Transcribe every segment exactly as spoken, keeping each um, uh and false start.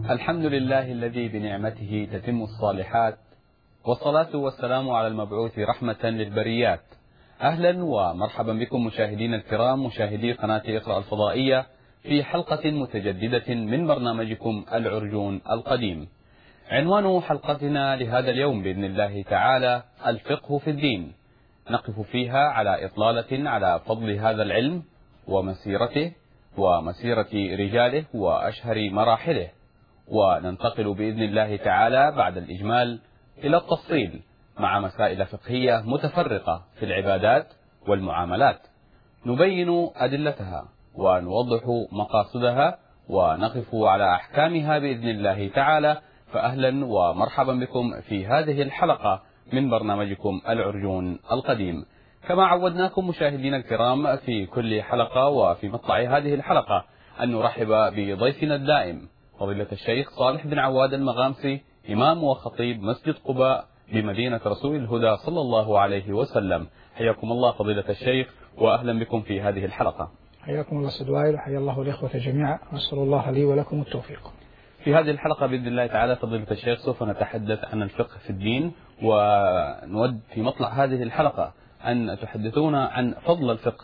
الحمد لله الذي بنعمته تتم الصالحات، والصلاة والسلام على المبعوث رحمة للبريات. أهلا ومرحبا بكم مشاهدينا الكرام، مشاهدي قناة اقرأ الفضائية، في حلقة متجددة من برنامجكم العرجون القديم. عنوان حلقتنا لهذا اليوم بإذن الله تعالى الفقه في الدين، نقف فيها على إطلالة على فضل هذا العلم ومسيرته ومسيرة رجاله وأشهر مراحله، وننتقل بإذن الله تعالى بعد الإجمال إلى التفصيل مع مسائل فقهية متفرقة في العبادات والمعاملات، نبين أدلتها ونوضح مقاصدها ونقف على أحكامها بإذن الله تعالى. فأهلا ومرحبا بكم في هذه الحلقة من برنامجكم العرجون القديم. كما عودناكم مشاهدينا الكرام في كل حلقة وفي مطلع هذه الحلقة أن نرحب بضيفنا الدائم فضيلة الشيخ صالح بن عواد المغامسي، إمام وخطيب مسجد قباء بمدينة رسول الهدى صلى الله عليه وسلم. حياكم الله فضيلة الشيخ وأهلا بكم في هذه الحلقة. حياكم الله سيد وائل، حيا الله الإخوة جميعا، نسأل الله لي ولكم التوفيق. في هذه الحلقة بإذن الله تعالى فضيلة الشيخ سوف نتحدث عن الفقه في الدين، ونود في مطلع هذه الحلقة أن تحدثونا عن فضل الفقه.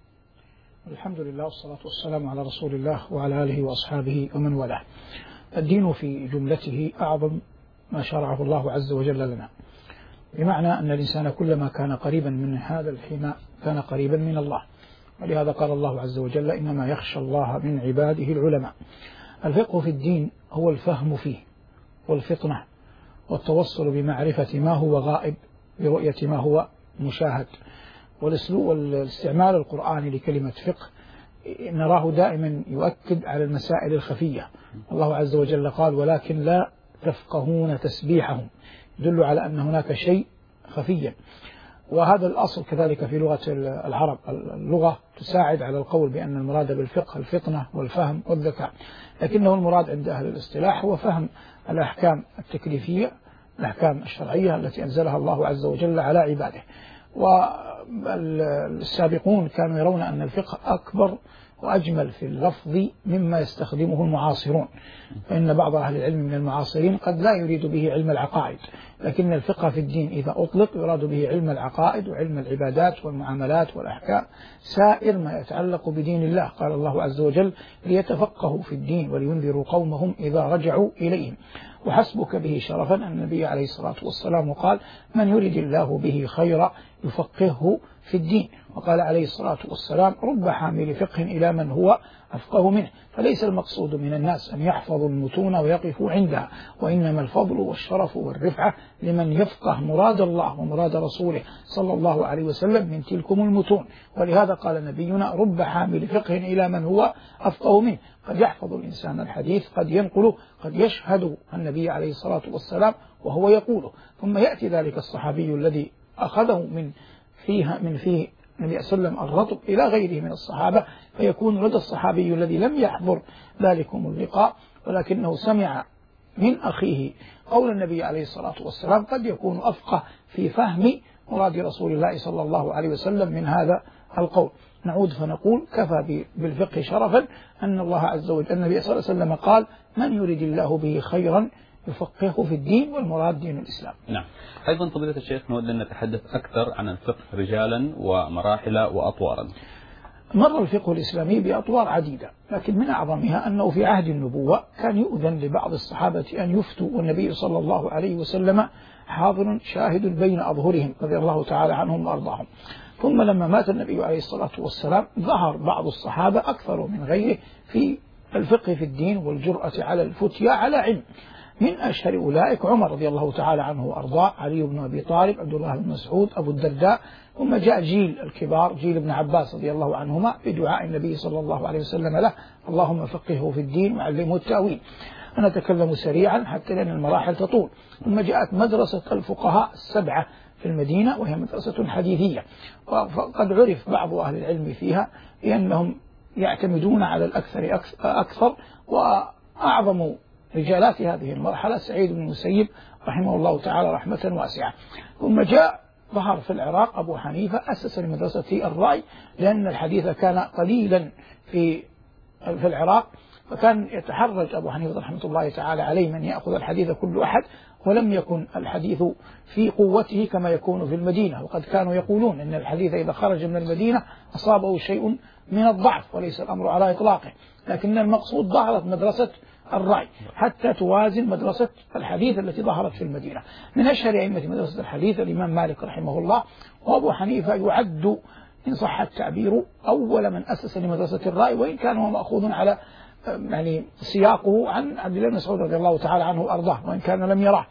الحمد لله والصلاة والسلام على رسول الله وعلى آله وأصحابه ومن والاه. الدين في جملته أعظم ما شرعه الله عز وجل لنا، بمعنى أن الإنسان كلما كان قريبا من هذا الحمى كان قريبا من الله، ولهذا قال الله عز وجل إنما يخشى الله من عباده العلماء. الفقه في الدين هو الفهم فيه والفطنة والتوصل بمعرفة ما هو غائب برؤية ما هو مشاهد. والاسلوب والاستعمال القرآني لكلمة فقه نراه دائما يؤكد على المسائل الخفية. الله عز وجل قال ولكن لا تفقهون تسبيحهم، يدل على أن هناك شيء خفيا. وهذا الأصل كذلك في لغة العرب، اللغة تساعد على القول بأن المراد بالفقه الفطنة والفهم والذكاء، لكنه المراد عند أهل الاصطلاح هو فهم الأحكام التكليفية، الأحكام الشرعية التي أنزلها الله عز وجل على عباده. والسابقون كانوا يرون أن الفقه أكبر وأجمل في اللفظ مما يستخدمه المعاصرون، فإن بعض أهل العلم من المعاصرين قد لا يريد به علم العقائد، لكن الفقه في الدين إذا أطلق يراد به علم العقائد وعلم العبادات والمعاملات والأحكام، سائر ما يتعلق بدين الله. قال الله عز وجل ليتفقهوا في الدين ولينذروا قومهم إذا رجعوا إليهم. وحسبك به شرفا أن النبي عليه الصلاة والسلام قال من يريد الله به خيرا يفقهه في الدين، وقال عليه الصلاة والسلام رب حامل فقه إلى من هو أفقه منه. فليس المقصود من الناس أن يحفظوا المتون ويقفوا عندها، وإنما الفضل والشرف والرفعة لمن يفقه مراد الله ومراد رسوله صلى الله عليه وسلم من تلكم المتون. ولهذا قال نبينا رب حامل فقه إلى من هو أفقه منه. قد يحفظ الإنسان الحديث، قد ينقله، قد يشهد النبي عليه الصلاة والسلام وهو يقوله، ثم يأتي ذلك الصحابي الذي أخذه من فيها من فيه النبي صلى الله عليه وسلم الرطب إلى غيره من الصحابة، فيكون لدى الصحابي الذي لم يحضر ذلكم اللقاء ولكنه سمع من أخيه قول النبي عليه الصلاة والسلام قد يكون أفقه في فهم مراد رسول الله صلى الله عليه وسلم من هذا القول. نعود فنقول كفى بالفقه شرفا أن الله عز وجل النبي صلى الله عليه وسلم قال من يريد الله به خيرا يفقهه في الدين، والمراد دين الإسلام. نعم. أيضا فضيلة الشيخ نود أن نتحدث أكثر عن الفقه رجالا ومراحل وأطوارا. مر الفقه الإسلامي بأطوار عديدة، لكن من أعظمها أنه في عهد النبوة كان يؤذن لبعض الصحابة أن يفتوا والنبي صلى الله عليه وسلم حاضر شاهد بين أظهرهم رضي الله تعالى عنهم وأرضاهم. ثم لما مات النبي عليه الصلاة والسلام ظهر بعض الصحابة أكثر من غيره في الفقه في الدين والجرأة على الفتيا على علم. من أشهر أولئك عمر رضي الله تعالى عنه وأرضاه، علي بن أبي طالب، عبد الله بن مسعود، أبو الدرداء، ثم جاء جيل الكبار جيل ابن عباس رضي الله عنهما بدعاء النبي صلى الله عليه وسلم له اللهم فقهه في الدين وعلمه التأويل. أنا أتكلم سريعا حتى لأن المراحل تطول. ثم جاءت مدرسة الفقهاء السبعة في المدينة، وهي مدرسة حديثية، وقد عرف بعض أهل العلم فيها بأنهم يعتمدون على الأكثر أكثر. وأعظم رجالات هذه المرحلة سعيد بن المسيب رحمه الله تعالى رحمة واسعة. ثم جاء ظهر في العراق أبو حنيفة أسس لمدرسة الرأي، لأن الحديث كان قليلا في في العراق، فكان يتحرج أبو حنيفة رحمة الله تعالى عليه من يأخذ الحديث كل أحد، ولم يكن الحديث في قوته كما يكون في المدينة. وقد كانوا يقولون إن الحديث إذا خرج من المدينة أصابه شيء من الضعف، وليس الأمر على إطلاقه، لكن المقصود ظهرت مدرسة الرأي حتى توازن مدرسة الحديث التي ظهرت في المدينة. من أشهر أئمة مدرسة الحديث الإمام مالك رحمه الله، وأبو حنيفة يعد إن صح التعبير أول من أسس لمدرسة الرأي، وإن كان هو مأخوذ على يعني سياقه عن عبد الله بن مسعود رضي الله تعالى عنه وأرضاه، وإن كان لم يراه.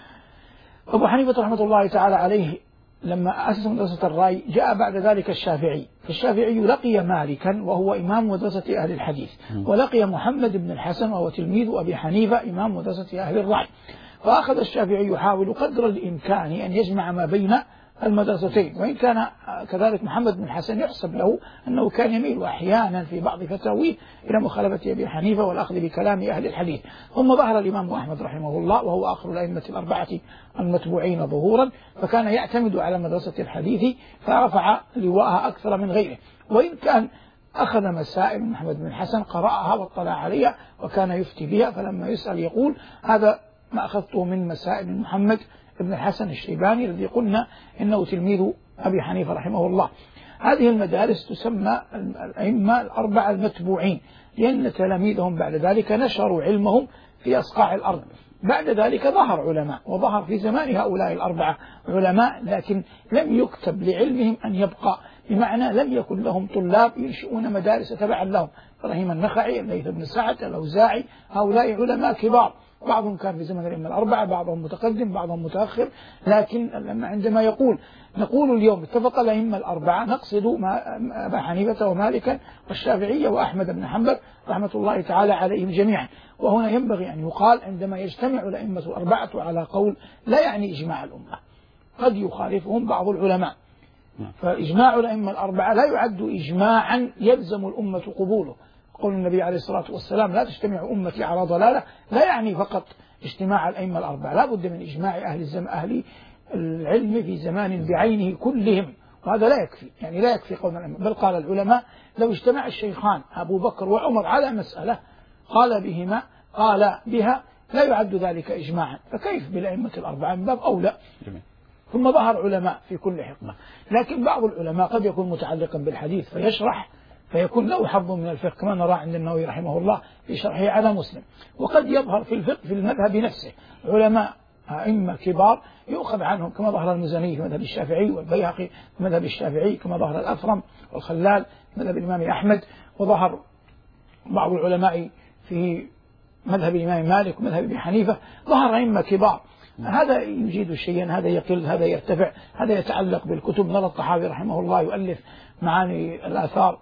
أبو حنيفة رحمة الله تعالى عليه لما أسس مدرسة الرأي جاء بعد ذلك الشافعي، فالشافعي لقي مالكا وهو إمام مدرسة أهل الحديث، ولقي محمد بن الحسن وهو تلميذ أبي حنيفة إمام مدرسة أهل الرأي. فأخذ الشافعي يحاول قدر الإمكان أن يجمع ما بين المدرستين، وإن كان كذلك محمد بن الحسن يحسب له أنه كان يميل أحيانا في بعض فتاويه إلى مخالفة أبي حنيفة والأخذ بكلام أهل الحديث. ثم ظهر الإمام أحمد رحمه الله وهو آخر الأئمة الأربعة المتبوعين ظهورا، فكان يعتمد على مدرسة الحديث فرفع لواءها أكثر من غيره، وإن كان أخذ مسائل محمد بن الحسن قرأها واطلع عليها وكان يفتي بها، فلما يسأل يقول هذا ما أخذته من مسائل محمد ابن الحسن الشيباني الذي قلنا إنه تلميذ أبي حنيفة رحمه الله. هذه المدارس تسمى الأئمة الأربعة المتبوعين، لأن تلاميذهم بعد ذلك نشروا علمهم في أصقاع الأرض. بعد ذلك ظهر علماء، وظهر في زمان هؤلاء الأربعة علماء، لكن لم يكتب لعلمهم أن يبقى، بمعنى لم يكن لهم طلاب ينشئون مدارس تبعا لهم. إبراهيم النخعي، الليث بن سعد، الأوزاعي، هؤلاء علماء كبار، بعضهم كان في زمن الأئمة الأربعة، بعضهم متقدم، بعضهم متأخر. لكن عندما يقول نقول اليوم اتفق الأئمة الأربعة، نقصد أبا حنيفة ومالكا والشافعية وأحمد بن حنبل رحمة الله تعالى عليهم جميعا. وهنا ينبغي أن يقال عندما يجتمع الأئمة الأربعة على قول لا يعني إجماع الأمة، قد يخالفهم بعض العلماء، فإجماع الأئمة الأربعة لا يعد إجماعا يلزم الأمة قبوله. قول النبي عليه الصلاة والسلام لا تجتمع أمتي على ضلالة لا يعني فقط اجتماع الأئمة الأربعة، لا بد من إجماع أهل الزم أهل العلم في زمان بعينه كلهم، وهذا لا يكفي، يعني لا يكفي قول الأئمة. بل قال العلماء لو اجتمع الشيخان أبو بكر وعمر على مسألة قال بهما قال بها لا يعد ذلك إجماعا، فكيف بالأئمة الأربعة؟ من باب أولى. ثم ظهر علماء في كل حقبة، لكن بعض العلماء قد يكون متعلقا بالحديث فيشرح فيكون له حظ من الفقه، كما نرى عند النووي رحمه الله في شرحه على مسلم. وقد يظهر في الفقه في المذهب نفسه علماء أئمة كبار يؤخذ عنهم، كما ظهر المزني في مذهب الشافعي، والبيهقي في مذهب الشافعي، كما ظهر الأثرم والخلال في مذهب الإمام أحمد، وظهر بعض العلماء في مذهب الإمام مالك ومذهب أبي حنيفة، ظهر أئمة كبار. هذا يجيد شيئا، هذا يقل، هذا يرتفع، هذا يتعلق بالكتب. نرى الطحاوي رحمه الله يؤلف معاني الآثار،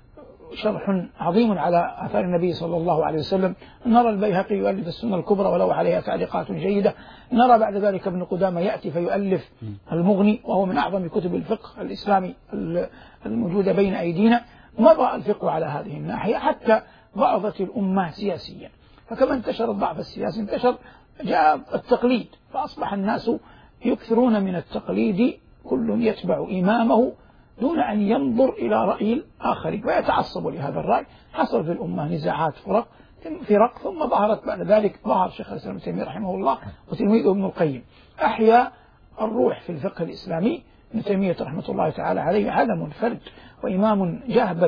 شرح عظيم على آثار النبي صلى الله عليه وسلم. نرى البيهقي يؤلف السنة الكبرى ولو عليها تعليقات جيدة. نرى بعد ذلك ابن قدامة يأتي فيؤلف المغني، وهو من أعظم كتب الفقه الإسلامي الموجودة بين أيدينا. مضى الفقه على هذه الناحية حتى ضعفت الأمة سياسيا، فكما انتشر الضعف السياسي انتشر جاء التقليد، فأصبح الناس يكثرون من التقليد، كل يتبع إمامه دون أن ينظر إلى رأي الآخر ويتعصب لهذا الرأي. حصل في الأمة نزاعات فرق فرق ثم ظهرت بعد ذلك ظهر شيخ الإسلام ابن تيمية رحمه الله وتلميذه ابن القيم، أحيا الروح في الفقه الإسلامي. ابن تيمية رحمة الله تعالى عليه علم فرد وإمام جهبذ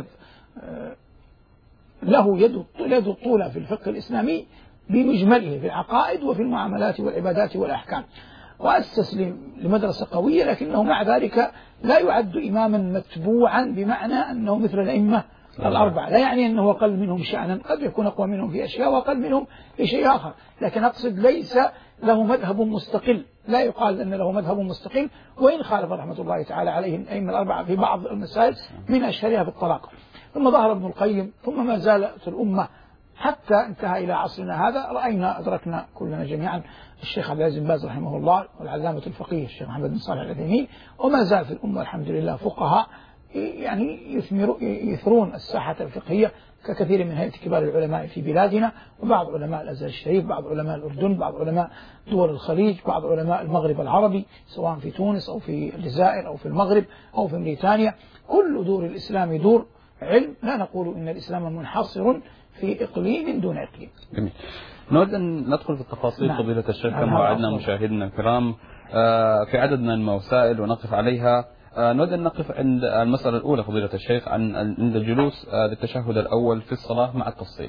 له يد يد الطولة في الفقه الإسلامي بمجمله في العقائد وفي المعاملات والعبادات والأحكام، وأسس لمدرسة قوية، لكنه مع ذلك لا يعد إماما متبوعا بمعنى أنه مثل الأئمة الأربعة، لا يعني أنه أقل منهم شأنا، قد يكون أقوى منهم في أشياء وأقل منهم في شيء آخر، لكن أقصد ليس له مذهب مستقل، لا يقال أن له مذهب مستقل، وإن خالف رحمة الله تعالى عليهم الأئمة الأربعة في بعض المسائل من أشهرها في الطلاق. ثم ظهر ابن القيم، ثم ما زالت الأمة حتى انتهى إلى عصرنا هذا. رأينا أدركنا كلنا جميعا الشيخ عبد العزيز بن باز رحمه الله والعلامة الفقيه الشيخ محمد بن صالح العثيمين، وما زال في الأمة الحمد لله فقهاء يعني يثرون الساحة الفقهية ككثير من هيئة كبار العلماء في بلادنا، وبعض علماء الأزهر الشريف، بعض علماء الأردن، بعض علماء دول الخليج، بعض علماء المغرب العربي سواء في تونس أو في الجزائر أو في المغرب أو في موريتانيا. كل دور الإسلام دور علم، لا نقول إن الإسلام منحصر في إقليم دون إقليم. جميل. نود أن ندخل في التفاصيل. نعم. فضيلة الشيخ نعم. كما وعدنا مشاهدينا الكرام في عدد من المسائل ونقف عليها. نود أن نقف عند المسألة الأولى فضيلة الشيخ عن عند الجلوس للتشهد الأول في الصلاة مع التفصيل.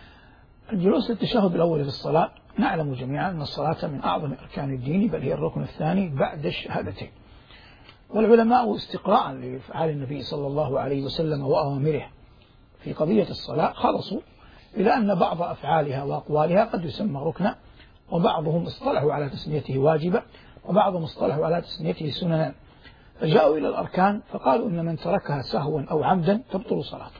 الجلوس للتشهد الأول في الصلاة، نعلم جميعا أن الصلاة من أعظم أركان الدين، بل هي الركن الثاني بعد الشهادتين. والعلماء استقراء لأفعال النبي صلى الله عليه وسلم وأوامره في قضية الصلاة خلصوا إلى أن بعض أفعالها وأقوالها قد يسمى ركنا، وبعضهم اصطلحوا على تسميته واجبة، وبعضهم اصطلحوا على تسميته سننا، فجاءوا إلى الأركان فقالوا إن من تركها سهوا أو عمدا تبطل صلاته،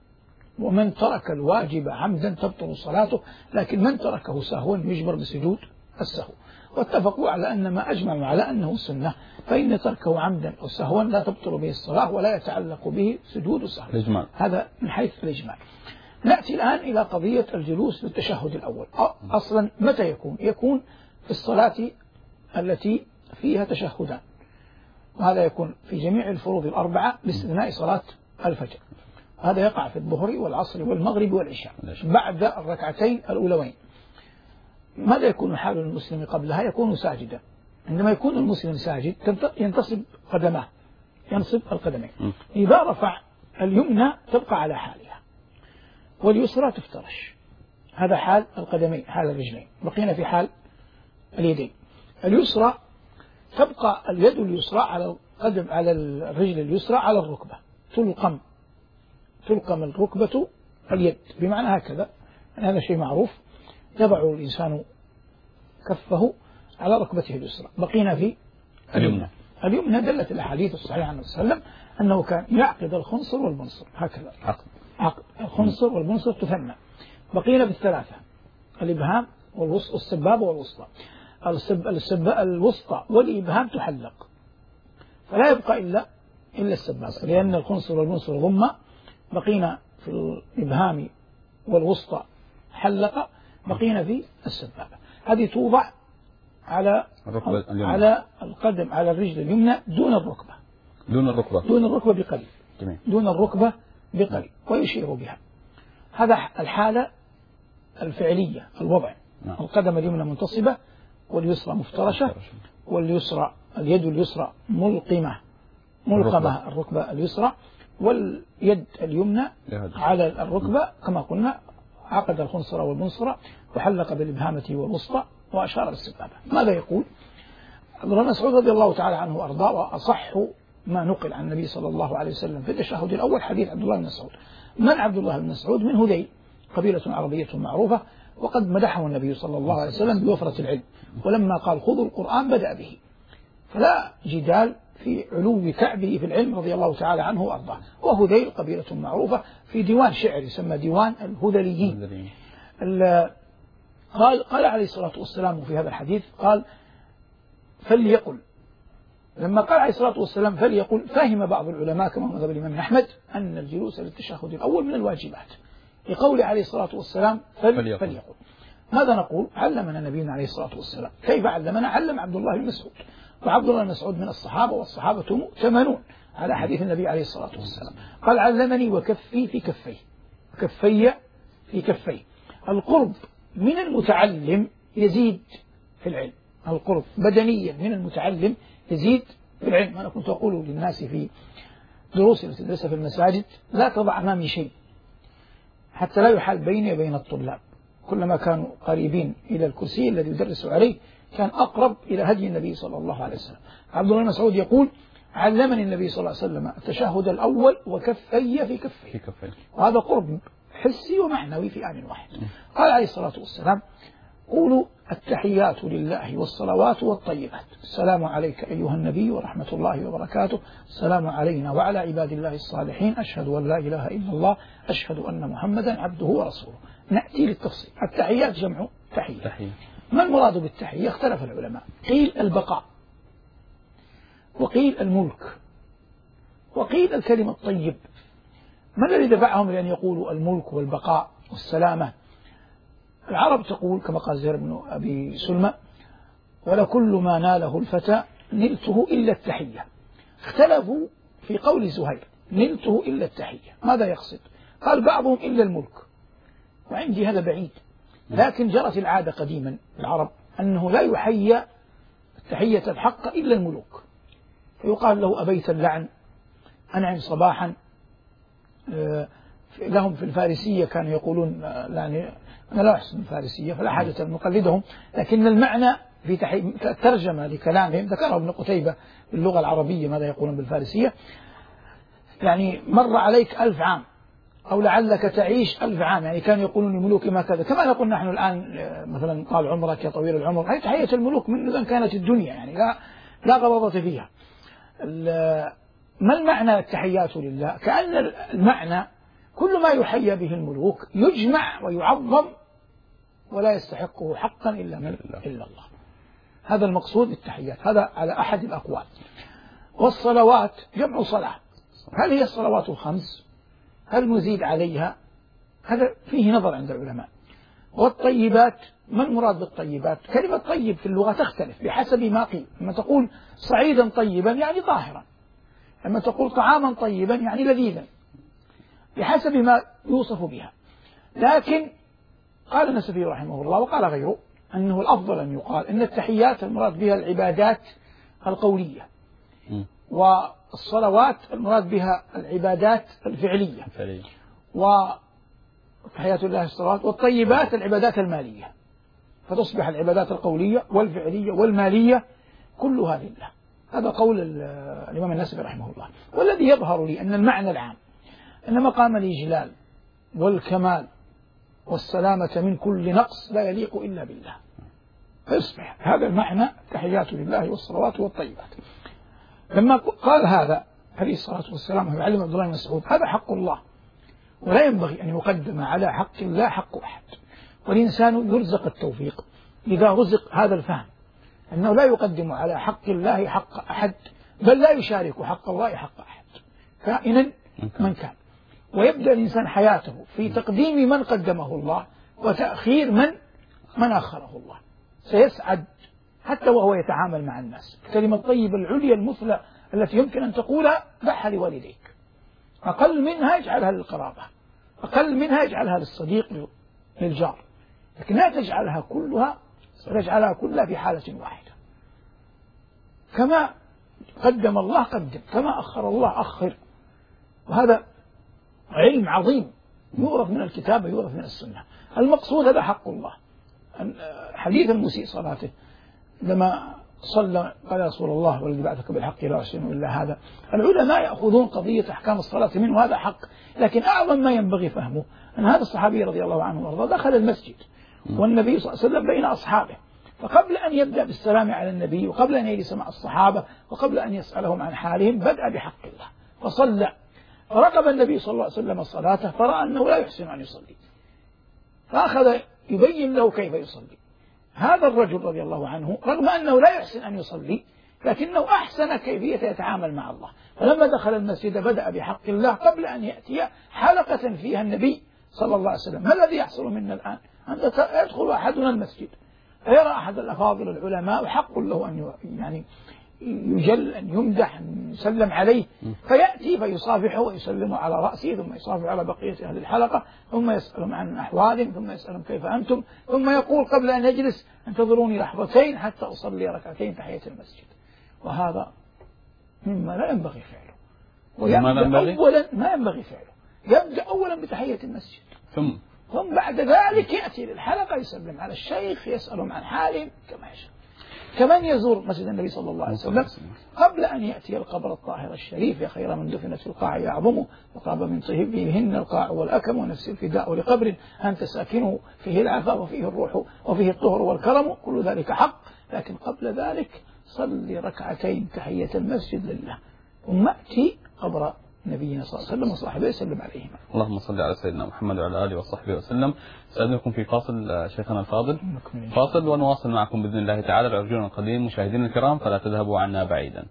ومن ترك الواجب عمدا تبطل صلاته، لكن من تركه سهوا يجبر بسجود السهو. واتفقوا على أن ما أجمعوا على أنه سنة، فإن تركه عمدا أو سهوا لا تبطل به الصلاة ولا يتعلق به سجود السهو. الإجمال. هذا من حيث الإجمال. نأتي الآن إلى قضية الجلوس للتشهد الأول. أصلا متى يكون؟ يكون في الصلاة التي فيها تشهدان، وهذا يكون في جميع الفروض الأربعة باستثناء صلاة الفجر. هذا يقع في الظهر والعصر والمغرب والعشاء بعد الركعتين الأولوين. ماذا يكون حال المسلم قبلها؟ يكون ساجدا. عندما يكون المسلم ساجد ينتصب قدماه، ينصب القدمين. إذا رفع اليمنى تبقى على حالها واليسرى تفترش. هذا حال القدمين، حال الرجلين. بقينا في حال اليدين. اليسرى تبقى اليد اليسرى على القدم، على الرجل اليسرى على الركبة، تلقم تلقم الركبة اليد، بمعنى هكذا. هذا شيء معروف. يضع الإنسان كفه على ركبته اليسرى. بقينا في اليمنى. اليمنى دلت الأحاديث الصحيحة عن النبي صلى الله عليه وسلم أنه كان يعقد الخنصر والبنصر هكذا. عقد عقد الخنصر والبنصر تثنى. بقينا بالثلاثة: الإبهام والوسطى والسبابة والوسطى. السب السب الوسطى والإبهام تحلق، فلا يبقى إلا إلا السبابة، لأن الخنصر والبنصر ضمة. بقينا في الإبهام والوسطى حلقة، بقينا في السبابة. هذه توضع على على القدم، على الرجل اليمنى دون الركبة دون الركبة دون الركبة بقليل جميل. دون الركبة بقليل، ويشير بها. هذا الحالة الفعلية، الوضع. نعم. القدم اليمنى منتصبة واليسرى مفترشة، واليسرى اليد اليسرى ملقمة ملقمة الركبة اليسرى، واليد اليمنى على الركبة كما قلنا. عقد الخنصر والبنصر وحلق بالإبهامة والوسطى وأشار بالسبابة. ماذا يقول عبد الله بن مسعود رضي الله تعالى عنه وأرضاه؟ وأصح ما نقل عن النبي صلى الله عليه وسلم في التشهد الأول حديث عبد الله بن مسعود. من عبد الله بن مسعود؟ من هذيل، قبيلة عربية معروفة، وقد مدحه النبي صلى الله عليه وسلم بوفرة العلم، ولما قال خذوا القرآن بدأ به، فلا جدال في علو كعبه في العلم رضي الله تعالى عنه وأرضاه. وهذيل قبيلة معروفة في ديوان شعر يسمى ديوان الهذليين. قال قال عليه الصلاة والسلام في هذا الحديث، قال فليقل، لما قال عليه الصلاة والسلام فليقل، فهم بعض العلماء كما مذهب الإمام أحمد أن الجلوس للتشهد الأول من الواجبات، لقول عليه الصلاة والسلام فليقل. فليقل. ماذا نقول؟ علمنا نبينا عليه الصلاة والسلام. كيف علمنا؟ علم عبد الله بن مسعود، وعبد الله بن مسعود من الصحابة، والصحابة مؤتمنون على حديث النبي عليه الصلاة والسلام. قال علمني وكفي في كفيه، كفي في كفيه. القرب من المتعلم يزيد في العلم، القرب بدنيا من المتعلم يزيد في العلم. أنا كنت أقول للناس في دروس التي تدرسها في المساجد: لا تضع أمامي شيء حتى لا يحال بيني وبين الطلاب. كلما كانوا قريبين إلى الكرسي الذي يدرس عليه كان أقرب إلى هدي النبي صلى الله عليه وسلم. عبد الله بن مسعود يقول علمني النبي صلى الله عليه وسلم التشهد الأول وكفي في كفي، وهذا قرب حسي ومعنوي في آن واحد. قال عليه الصلاة والسلام: قولوا التحيات لله والصلوات والطيبات، السلام عليك أيها النبي ورحمة الله وبركاته، السلام علينا وعلى عباد الله الصالحين، أشهد أن لا إله إلا الله، أشهد أن محمدا عبده ورسوله. نأتي للتفصيل. التحيات جمع تحية. تحية. ما المراد بالتحية؟ اختلف العلماء، قيل البقاء، وقيل الملك، وقيل الكلمة الطيب. ما الذي دفعهم لأن يقولوا الملك والبقاء والسلامة؟ العرب تقول كما قال زهير بن أبي سلمى: ولكل ما ناله الفتى نلته إلا التحية. اختلفوا في قول زهير، نلته إلا التحية. ماذا يقصد؟ قال بعضهم إلا الملك، وعندي هذا بعيد، لكن جرت العادة قديما العرب أنه لا يحيى التحية الحق إلا الملوك، فيقال له أبيت اللعن، أنعم صباحا. لهم في الفارسية كانوا يقولون، يعني أنا لا أحسن الفارسية فلا حاجة أن نقلدهم، لكن المعنى في ترجمة لكلامهم ذكره ابن قتيبة باللغة العربية ماذا يقولون بالفارسية، يعني مر عليك ألف عام أو لعلك تعيش ألف عام، يعني كانوا يقولون لملوك ما كذا، كما نقول نحن الآن مثلا طال عمرك يا طويل العمر. هي تحية الملوك منذ أن كانت الدنيا، يعني لا لا غضاضة فيها. ما المعنى التحيات لله؟ كأن المعنى كل ما يحيى به الملوك يجمع ويعظم ولا يستحقه حقا إلا من إلا الله. هذا المقصود بالتحيات، هذا على أحد الأقوال. والصلوات جمع صلاة، هل هي الصلوات الخمس؟ هل نزيد عليها؟ هذا فيه نظر عند العلماء. والطيبات، ما المراد بالطيبات؟ كلمة طيب في اللغة تختلف بحسب ما قيل. لما تقول صعيدا طيبا يعني طاهرا، لما تقول طعاما طيبا يعني لذيذا، بحسب ما يوصف بها. لكن قال النسفي رحمه الله وقال غيره أنه الأفضل أن يقال أن التحيات المراد بها العبادات القولية، والصلوات المراد بها العبادات الفعلية، وتحيات الله الصلوات، والطيبات العبادات المالية، فتصبح العبادات القولية والفعلية والمالية كلها لله. هذا قول الإمام النسفي رحمه الله. والذي يظهر لي أن المعنى العام أن مقام الإجلال والكمال والسلامة من كل نقص لا يليق إلا بالله، فيصبح هذا المعنى تحيات لله والصلوات والطيبات. لما قال هذا عليه الصلاة والسلام يعلم عبد الله بن مسعود هذا حق الله، ولا ينبغي أن يقدم على حق الله حق أحد، والإنسان يرزق التوفيق إذا رزق هذا الفهم أنه لا يقدم على حق الله حق أحد، بل لا يشارك حق الله حق أحد كائنا من كان. ويبدأ الإنسان حياته في تقديم من قدمه الله وتأخير من من أخره الله، سيسعد حتى وهو يتعامل مع الناس. الكلمة الطيبة العليا المثلى التي يمكن أن تقولها دعها لوالديك، أقل منها اجعلها للقرابة، أقل منها اجعلها للصديق للجار، لكن لا تجعلها كلها تجعلها كلها في حالة واحدة. كما قدم الله قدم، كما أخر الله أخر. وهذا علم عظيم يورث من الكتاب ويورث من السنة. المقصود هذا حق الله. حديث المسيء صلاته لما صلى قال يا رسول الله والذي بعثك بالحق لا أحسن إلا هذا. العلماء يأخذون قضية أحكام الصلاة منه وهذا حق، لكن أعظم ما ينبغي فهمه أن هذا الصحابي رضي الله عنه وارضاه دخل المسجد والنبي صلى الله عليه وسلم بين أصحابه، فقبل أن يبدأ بالسلام على النبي وقبل أن يجلس مع الصحابة وقبل أن يسألهم عن حالهم بدأ بحق الله فصلى. فرقب النبي صلى الله عليه وسلم صلاته فرأى أنه لا يحسن أن يصلي، فأخذ يبين له كيف يصلي. هذا الرجل رضي الله عنه رغم أنه لا يحسن أن يصلي لكنه أحسن كيفية يتعامل مع الله، فلما دخل المسجد بدأ بحق الله قبل أن يأتي حلقة فيها النبي صلى الله عليه وسلم. ما الذي يحصل منا الآن؟ أن يدخل أحدنا المسجد فيرى أحد الأفاضل العلماء وحق له أن يعني يجل أن يمدح أن يسلم عليه، فيأتي فيصافحه ويسلم على رأسه ثم يصافح على بقية أهل الحلقة ثم يسألهم عن أحوالهم ثم يسألهم كيف أنتم ثم يقول قبل أن يجلس انتظروني لحظتين حتى أصلي ركعتين تحية المسجد. وهذا مما لا ينبغي فعله، ويبدأ أولا ما ينبغي فعله يبدأ أولا بتحية المسجد ثم ثم بعد ذلك يأتي للحلقة يسلم على الشيخ يسألهم عن حالهم كما يشاء. كمن يزور مسجد النبي صلى الله عليه وسلم قبل أن يأتي القبر الطاهر الشريف يا خير من دفنت في القاع يعظمه وطاب من طيبهن القاع والأكم ونفس الفداء لقبر أنت ساكنه فيه العفاف وفيه الروح وفيه الطهر والكرم، كل ذلك حق، لكن قبل ذلك صلي ركعتين تحية المسجد لله ثم أتي قبر نبينا صلى الله عليه وسلم وصحبه وسلم عليهما. اللهم صل على سيدنا محمد وعلى آله وصحبه وسلم. سأدعوكم في فاصل شيخنا الفاضل، فاصل ونواصل معكم بإذن الله تعالى العرجون القديم. مشاهدينا الكرام فلا تذهبوا عنا بعيدا.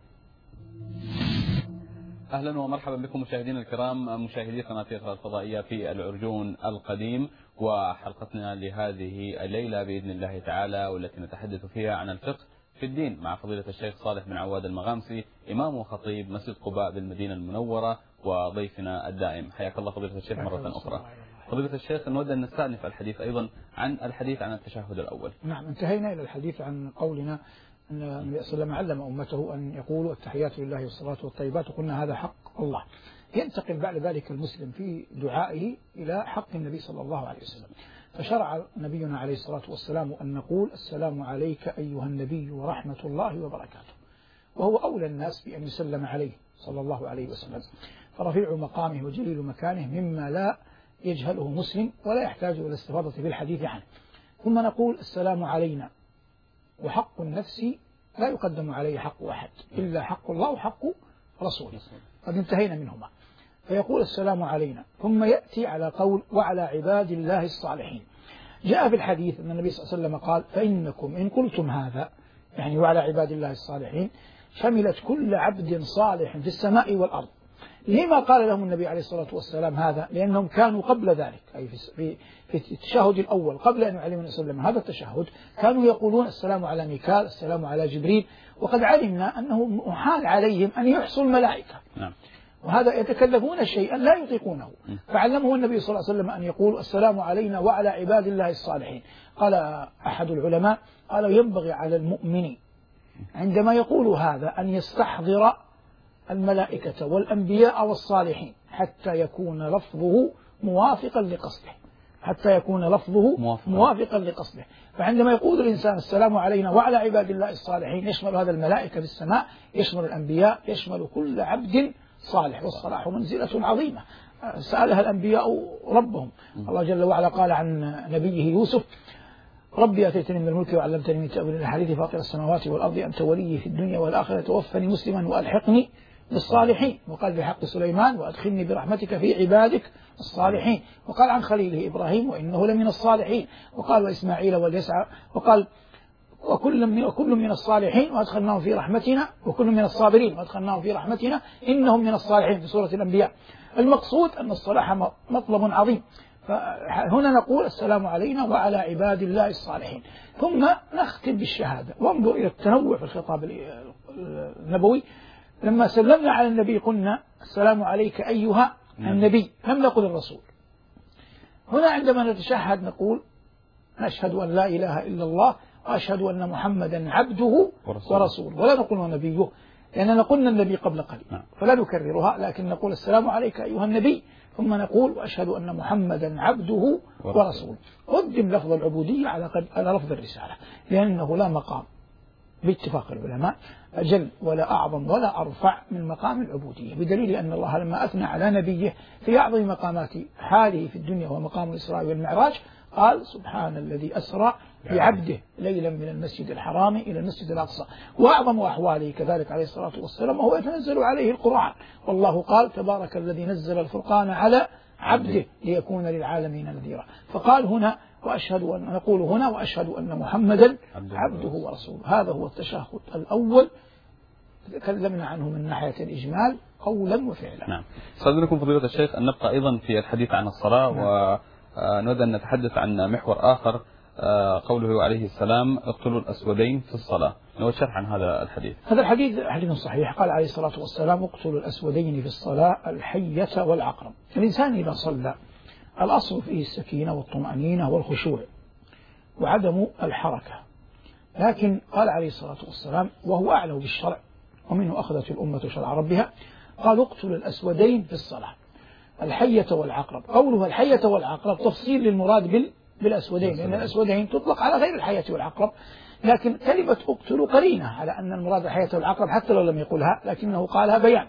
أهلا ومرحبا بكم مشاهدينا الكرام مشاهدي قناة إقراء الفضائية في العرجون القديم، وحلقتنا لهذه الليلة بإذن الله تعالى والتي نتحدث فيها عن الفقه في الدين مع فضيلة الشيخ صالح بن عواد المغامسي إمام وخطيب مسجد قباء بالمدينة المنورة وضيفنا الدائم. حياك الله فضيلة الشيخ مرة أخرى. فضيلة الشيخ، نود أن نستأنف الحديث أيضا عن الحديث عن التشهد الأول. نعم، انتهينا إلى الحديث عن قولنا أن النبي صلى الله عليه وسلم علم أمته أن يقولوا التحيات لله والصلاة والطيبات، وقلنا هذا حق الله. ينتقل بعد ذلك المسلم في دعائه إلى حق النبي صلى الله عليه وسلم، فشرع نبينا عليه الصلاة والسلام أن نقول السلام عليك أيها النبي ورحمة الله وبركاته، وهو أولى الناس بأن يسلم عليه صلى الله عليه وسلم، فرفيع مقامه وجليل مكانه مما لا يجهله مسلم ولا يحتاج إلى الاستفاضة في الحديث عنه. ثم نقول السلام علينا، وحق النفس لا يقدم عليه حق أحد إلا حق الله وحق رسوله، قد انتهينا منهما. فيقول السلام علينا، ثم يأتي على قول وعلى عباد الله الصالحين. جاء في الحديث أن النبي صلى الله عليه وسلم قال فإنكم إن قلتم هذا، يعني وعلى عباد الله الصالحين، شملت كل عبد صالح في السماء والأرض. لما قال لهم النبي عليه الصلاة والسلام هذا؟ لأنهم كانوا قبل ذلك، أي في في التشهد الأول قبل أن يعلم النبي صلى الله عليه وسلم هذا التشهد، كانوا يقولون السلام على ميكال، السلام على جبريل، وقد علمنا أنه محال عليهم أن يحصوا الملائكة، وهذا يتكلفون شيئا لا يطيقونه، فعلمه النبي صلى الله عليه وسلم أن يقول السلام علينا وعلى عباد الله الصالحين. قال أحد العلماء قال ينبغي على المؤمن عندما يقول هذا أن يستحضر الملائكة والأنبياء والصالحين حتى يكون لفظه موافقا لقصده، حتى يكون لفظه موافقا, موافقا لقصده. فعندما يقول الإنسان السلام علينا وعلى عباد الله الصالحين، يشمل هذا الملائكة في السماء، يشمل الأنبياء، يشمل كل عبد صالح، والصلاح منزلة عظيمة سألها الأنبياء ربهم. الله جل وعلا قال عن نبيه يوسف ربي أتيتني من الملك وعلمتني من تأويل الأحاديث فاطر السماوات والأرض أنت ولي في الدنيا والآخرة توفني مسلما وألحقني بالصالحين. وقال في حق سليمان وأدخلني برحمتك في عبادك الصالحين. وقال عن خليله إبراهيم وإنه لمن الصالحين. وقال وإسماعيل واليسع. وقال وكل من, وكل من الصالحين وأدخلناهم في رحمتنا، وكل من الصابرين وأدخلناهم في رحمتنا إنهم من الصالحين في سورة الأنبياء. المقصود أن الصلاح مطلب عظيم. فهنا نقول السلام علينا وعلى عباد الله الصالحين، ثم نختم بالشهادة. وانظر إلى التنوع في الخطاب النبوي. لما سلمنا على النبي قلنا السلام عليك أيها النبي، لم نقل الرسول. هنا عندما نتشهد نقول نشهد أن لا إله إلا الله وأشهد أن محمدا عبده ورسوله، ولا نقول نبيه، لأننا قلنا النبي قبل قليل فلا نكررها، لكن نقول السلام عليك أيها النبي، ثم نقول وأشهد أن محمدا عبده ورسوله. قدم لفظ العبودية على على لفظ الرسالة، لأنه لا مقام باتفاق العلماء أجل ولا أعظم ولا أرفع من مقام العبودية، بدليل أن الله لما أثنى على نبيه في أعظم مقامات حاله في الدنيا وهو مقام الإسراء والمعراج قال سبحان الذي أسرى بعبده ليلا من المسجد الحرام إلى المسجد الأقصى. وأعظم أحواله كذلك عليه الصلاة والسلام وهو يتنزل عليه القرآن، والله قال تبارك الذي نزل الفرقان على عبده ليكون للعالمين نذيرا. فقال هنا وأشهد أن نقول هنا وأشهد أن محمدا عبده ورسوله. هذا هو التشهد الأول تكلمنا عنه من ناحية الإجمال قولا وفعلا. نعم. استاذنكم فضيلة الشيخ أن نبقى أيضا في الحديث عن الصلاة. نعم. ونود أن نتحدث عن محور آخر، قوله عليه السلام اقتلوا الأسودين في الصلاة. نود شرح عن هذا الحديث. هذا الحديث حديث صحيح. قال عليه الصلاة والسلام اقتلوا الأسودين في الصلاة الحية والعقرب. الإنسان إذا صلى الأصل فيه السكينة والطمأنينة والخشوع وعدم الحركة، لكن قال عليه الصلاة والسلام وهو أعلم بالشرع ومنه أخذت الأمة شرع ربها، قال اقتلوا الأسودين في الصلاة الحية والعقرب. قوله الحية والعقرب تفصيل للمراد بالأسودين، لأن الأسودين تطلق على غير الحية والعقرب، لكن كلمة اقتلوا قرينة على أن المراد الحية والعقرب حتى لو لم يقولها، لكنه قالها بيان.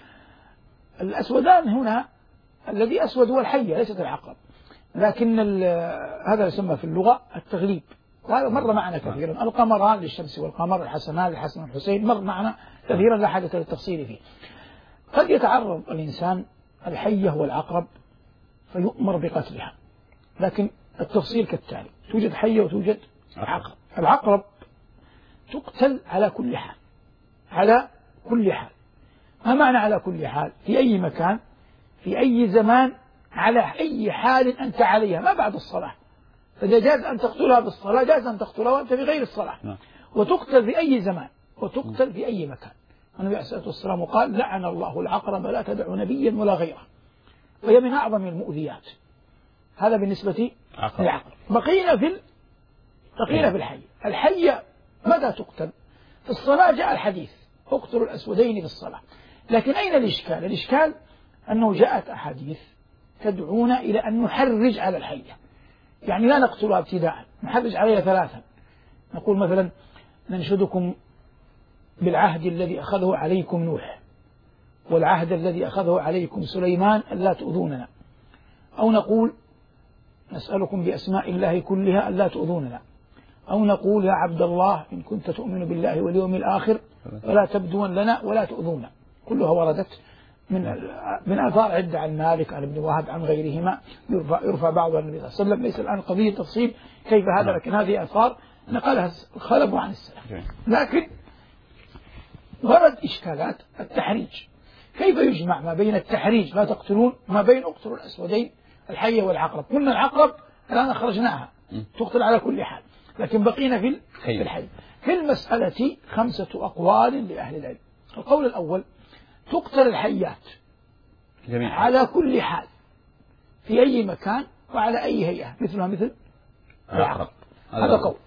الأسودان هنا الذي أسود هو الحية ليست العقرب، لكن هذا يسمى في اللغة التغليب، وهذا مر معنا كثيرا. القمران للشمس والقمر، الحسنان للحسن والحسين، مر معنا كثيرا لا حاجة للتفصيل فيه. قد يتعرض الإنسان الحية والعقرب فيؤمر بقتلها، لكن التفصيل كالتالي: توجد حية وتوجد عقرب. العقرب تقتل على كل حال، على كل حال. ما معنى على كل حال؟ في أي مكان، في أي زمان، على أي حال أنت عليها، ما بعد الصلاة. فإذا جاز أن تقتلها بالصلاة جاز أن تقتلها وأنت في غير الصلاة. وتقتل في أي زمان وتقتل في أي مكان. النبي عليه الصلاة والسلام قال لعن الله العقرب لا تدع نبيا ولا غيره، وهي من أعظم المؤذيات. هذا بالنسبة للعقرب. بقينا في بقينا في الحية. الحية متى تقتل؟ في الصلاة جاء الحديث اقتلوا الأسودين في الصلاة، لكن أين الإشكال؟ الإشكال أنه جاءت أحاديث تدعونا إلى أن نحرج على الحية، يعني لا نقتلها ابتداء، نحرج عليها ثلاثا. نقول مثلا ننشدكم بالعهد الذي أخذه عليكم نوح، والعهد الذي أخذه عليكم سليمان ألا تؤذوننا، أو نقول نسألكم بأسماء الله كلها ألا تؤذوننا، أو نقول يا عبد الله إن كنت تؤمن بالله واليوم الآخر فلا تبدون لنا ولا تؤذونا. كلها وردت من من آثار عدة عن مالك عن ابن وهب عن غيرهما، يرفع, يرفع بعضها النبي صلى الله عليه وسلم. ليس الآن قضية تفصيل كيف هذا، لكن هذه آثار نقلها الخلف عن السلف. لكن ورد إشكالات التحريج، كيف يجمع ما بين التحريج لا تقتلون ما بين اقتلوا الأسودين الحية والعقرب؟ قلنا العقرب الآن أخرجناها تقتل على كل حال، لكن بقينا في الحي. في المسألة خمسة أقوال لأهل العلم. القول الأول تقتل الحيات جميل. على كل حال في أي مكان وعلى أي هيئة مثلها مثل العقرب، هذا قول.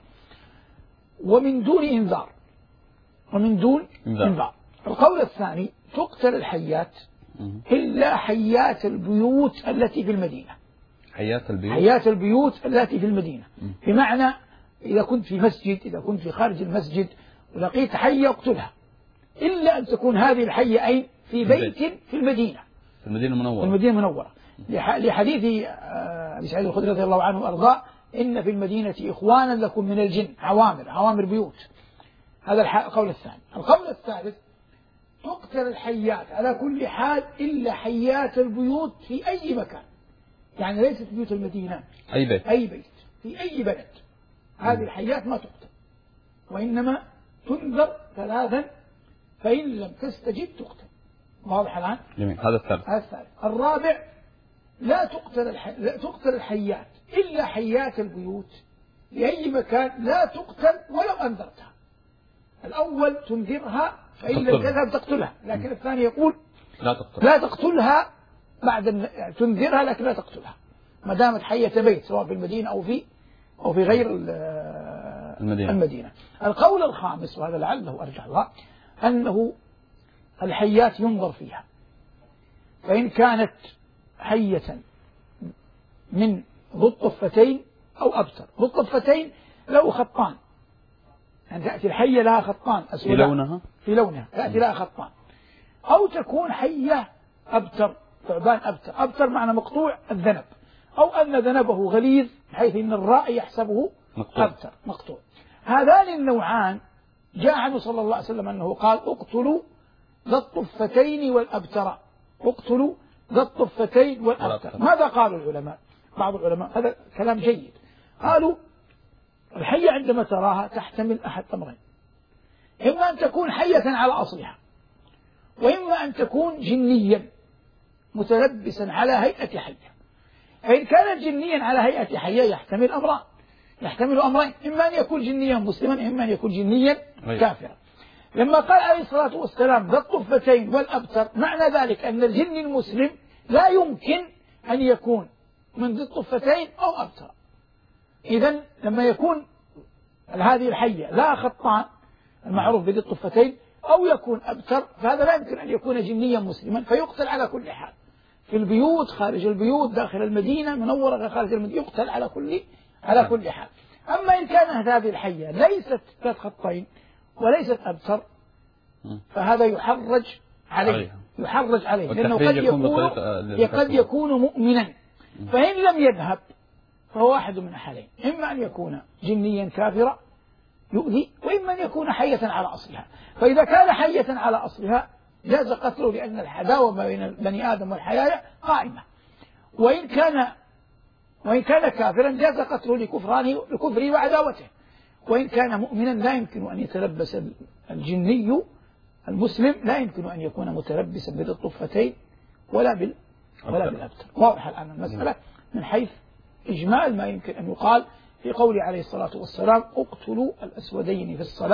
ومن دون إنذار، ومن دون إنذار. القول الثاني تقتل الحيات إلا حيات البيوت التي في المدينة. حيات البيوت حيات البيوت التي في المدينة، بمعنى إذا كنت في مسجد، إذا كنت في خارج المسجد ولقيت حية اقتلها، إلا أن تكون هذه الحية أي في بيت في المدينة، في المدينة المنورة، في المدينة المنورة، لحديث أبي سعيد الخدري رضي الله عنه وأرضاه إن في المدينة إخوانا لكم من الجن، عوامر عوامر بيوت. هذا القول الثاني. القول الثالث تقتل الحيات على كل حال إلا حيات البيوت في أي مكان، يعني ليست بيوت المدينة، أي بيت أي بيت في أي بلد، هذه الحيات ما تقتل، وإنما تنذر ثلاثا فإن لم تستجب تقتل. واضح الآن؟ جميل. هذا الثالث. هذا الثالث. الرابع لا تقتل الحي... لا تقتل الحيات إلا حيات البيوت في أي مكان لا تقتل ولو أنذرتها. الأول تنذرها فإن لم تذهب تقتلها، لكن الثاني يقول لا تقتلها لا تقتلها بعد يعني تنذرها لكن لا تقتلها ما دامت حية بيت، سواء في المدينة أو في أو في غير المدينة. المدينة. القول الخامس وهذا لعله أرجح الله أنه الحيات ينظر فيها، فإن كانت حية من ذو الطفتين أو أبتر. ذو الطفتين له خطان، يعني تأتي الحية لها خطان أسود في لونها في لونها تأتي لها خطان، أو تكون حية أبتر، ثعبان أبتر. أبتر معنى مقطوع الذنب، أو أن ذنبه غليظ بحيث أن الرائي يحسبه مقطوع. أبتر مقطوع. هذان النوعان جاء عنه صلى الله عليه وسلم أنه قال اقتلوا ذا الطفتين والأبتر، اقتلوا ذا الطفتين والأبتر. ماذا قالوا العلماء؟ بعض العلماء هذا كلام جيد، قالوا الحية عندما تراها تحتمل أحد أمرين، إما أن تكون حية على أصلها، وإما أن تكون جنيا متلبسا على هيئة حية. فإن كان جنيا على هيئة حية يحتمل أمران، يحتمل أمرين، إما أن يكون جنيا مسلما، إما أن يكون جنيا كافرا. لما قال عليه الصلاة والسلام ذا الطفتين والأبتر، معنى ذلك أن الجن المسلم لا يمكن أن يكون من ذي الطفتين أو أبتر. إذن لما يكون هذه الحية لا خطان المعروف بذي الطفتين أو يكون أبتر، فهذا لا يمكن أن يكون جنيا مسلما، فيقتل على كل حال، في البيوت خارج البيوت داخل المدينة منورة خارج المدينة، يقتل على كل على كل حال. أما إن كانت هذه الحية ليست ذات خطين وليست أبتر، فهذا يحرج عليه يحرج عليه لأنه قد يكون قد يكون مؤمنا، فإن لم يذهب فهو واحد من حالين، إما أن يكون جنيا كافرا يؤذي، وإما أن يكون حية على أصلها. فإذا كان حية على أصلها جاز قتله، لأن العداوة ما بين بني آدم والحياة قائمة. وإن كان وإن كان كافرا جاز قتله لكفرانه لكفره وعداوته. وإن كان مؤمنا لا يمكن أن يتلبس الجني المسلم، لا يمكن أن يكون متلبسا بذي الطفتين ولا بال ولا بالأبتر. واضح الآن المسألة من حيث إجمال ما يمكن أن يقال في قوله عليه الصلاة والسلام اقتلوا الأسودين في الصلاة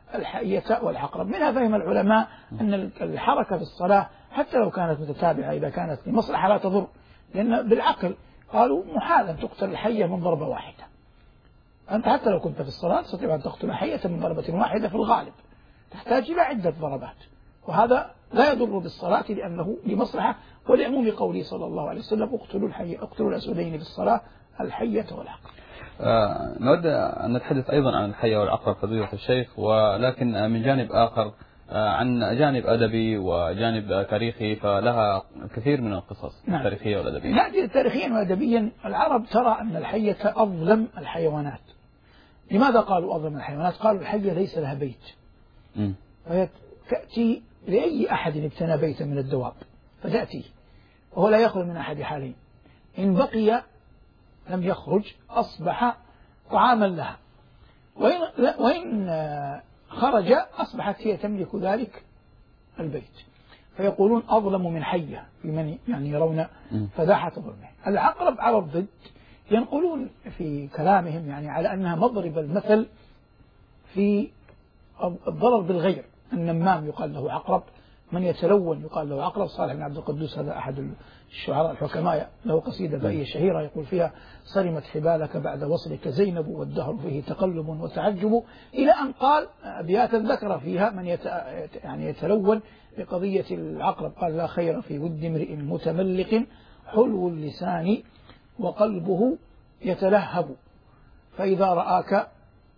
الحية والعقرب. منها فهم العلماء أن الحركة في الصلاة حتى لو كانت متتابعة إذا كانت لمصلحة لا تضر، لأن بالعقل قالوا محال أن تقتل الحية من ضربة واحدة. أنت حتى لو كنت في الصلاة تستطيع أن تقتل حية من ضربة واحدة في الغالب، تحتاج إلى عدة ضربات، وهذا لا يضر بالصلاة لأنه لمصلحة، ولعموم قوله صلى الله عليه وسلم اقتلوا الحية اقتلوا الأسودين في الصلاة الحية والعقرب. آه نود أن نتحدث أيضا عن الحية والعقرب فضيلة الشيخ، ولكن من جانب آخر آه عن جانب أدبي وجانب تاريخي، فلها الكثير من القصص نعم. التاريخية والأدبية. نأتي تاريخيا وأدبيا. العرب ترى أن الحية أظلم الحيوانات. لماذا قالوا أظلم الحيوانات؟ قالوا الحية ليس لها بيت، م. فهي تأتي لأي أحد ابتنى بيتا من الدواب فتأتي، وهو لا يخرج من أحد حالين، إن بقي لم يخرج أصبح طعاما لها، وإن, وإن خرج أصبحت هي تملك ذلك البيت. فيقولون أظلم من حية في من يعني يرون فداحة ظلمه. العقرب على الضد ينقلون في كلامهم يعني على أنها مضرب المثل في الضرر بالغير. النمام يقال له عقرب، من يتلون يقال له عقرب. صالح بن عبد القدوس هذا أحد الشعراء الحكماء له قصيدة بائية شهيرة يقول فيها صرمت حبالك بعد وصلك زينب والدهر فيه تقلب وتعجب، إلى أن قال أبياتا ذكر فيها من يت... يعني يتلون بقضية العقرب. قال لا خير في ود امرئ متملق حلو اللسان وقلبه يتلهب، فإذا رآك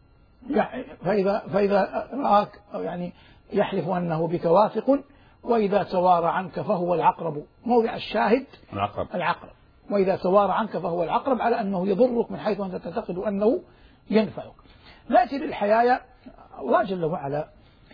فإذا, فإذا رآك يعني يحلف أنه بك واثق، وإذا توارى عنك فهو العقرب. موضع الشاهد العقرب. العقرب وإذا توارى عنك فهو العقرب، على أنه يضرك من حيث أنت تعتقد أنه ينفعك. نأتي للحياة. الله جل وعلا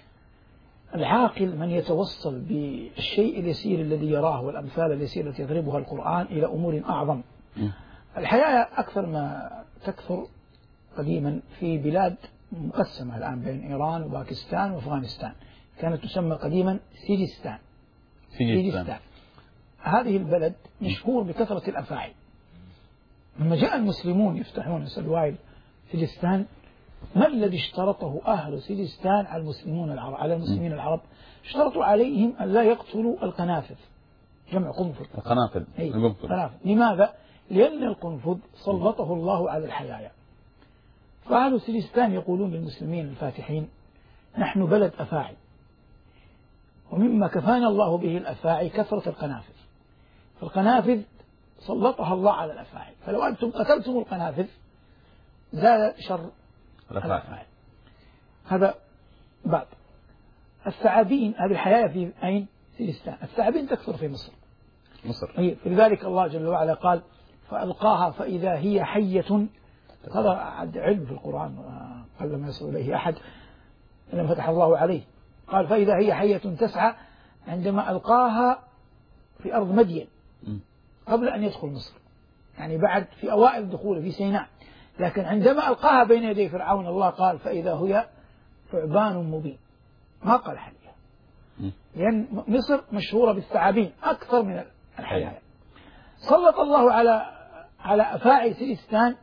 العاقل من يتوصل بالشيء اليسير الذي يراه والأمثال اليسيرة التي يضربها القرآن إلى أمور أعظم. الحياة أكثر ما تكثر قديما في بلاد مقسمة الآن بين إيران وباكستان وأفغانستان، كانت تسمى قديما سيجستان. سيجستان هذه البلد مشهور بكثرة الأفاعي. لما جاء المسلمون يفتحون سلوائل سيجستان، ما الذي اشترطه أهل سيجستان على المسلمون العرب على المسلمين العرب؟ اشترطوا عليهم أن لا يقتلوا القنافذ، جمع قنفذ. القنافذ. قنافذ. لماذا؟ لأن القنفذ سلطه الله على الحياة. فأهل سيجستان يقولون للمسلمين الفاتحين نحن بلد أفاعي، ومما كفانا الله به الأفاعي كثرة القنافذ، فالقنافذ سلطها الله على الأفاعي، فلو أنتم قتلتم القنافذ زاد شر الأفاعي. هذا بعض. الثعابين، هذه الحياة في أين؟ سيجستان. الثعابين تكثر في مصر. مصر. لذلك الله جل وعلا قال فألقاها فإذا هي حية. هذا علم في القرآن قبل ما يصل إليه أحد لما فتح الله عليه. قال فإذا هي حية تسعى عندما ألقاها في أرض مدين قبل أن يدخل مصر، يعني بعد في أوائل دخوله في سيناء. لكن عندما ألقاها بين يدي فرعون الله قال فإذا هي ثعبان مبين، ما قال حية، لأن مصر مشهورة بالثعابين أكثر من الحياة. سلط الله على على أفاعي سيجستان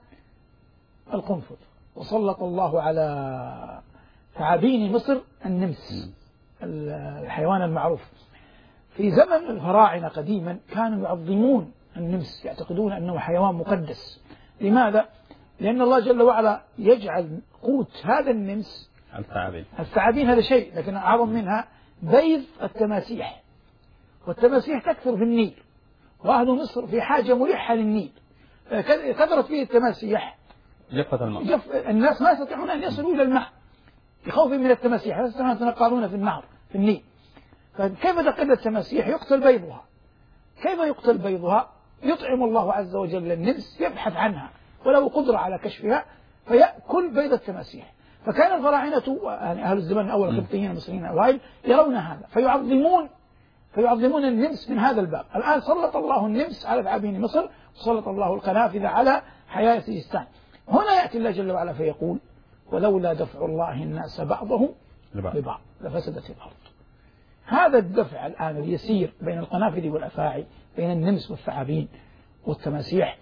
القنفذ، وسلط الله على ثعابين مصر النمس، الحيوان المعروف. في زمن الفراعنة قديما كانوا يعظمون النمس، يعتقدون أنه حيوان مقدس. لماذا؟ لأن الله جل وعلا يجعل قوت هذا النمس الثعابين. الثعابين هذا شيء، لكن أعظم منها بيض التماسيح، والتماسيح تكثر في النيل، وأهل مصر في حاجة ملحة للنيل، كثرت فيه التماسيح جفت الماء. جف الناس ما يستطيعون أن يصلوا إلى الماء بخوف من التماسيح، لا يستطيعون أن يتنقلون في النهر في النيل. فكيف تقل التماسيح؟ يقتل بيضها. كيف يقتل بيضها؟ يطعم الله عز وجل النمس يبحث عنها وله قدرة على كشفها فيأكل بيض التماسيح. فكان الفراعنة يعني أهل الزمان الأول القبطيين المصريين الأوائل يرون هذا فيعظمون فيعظمون النمس من هذا الباب. الآن سلط الله النمس على ثعابين مصر، وسلط الله القنافذ على حياة سيجستان. هنا يأتي الله جل وعلا فيقول ولولا دفع الله الناس بعضهم ببعض لفسدت الأرض. هذا الدفع الآن اليسير بين القنافذ والأفاعي، بين النمس والثعابين والتماسيح،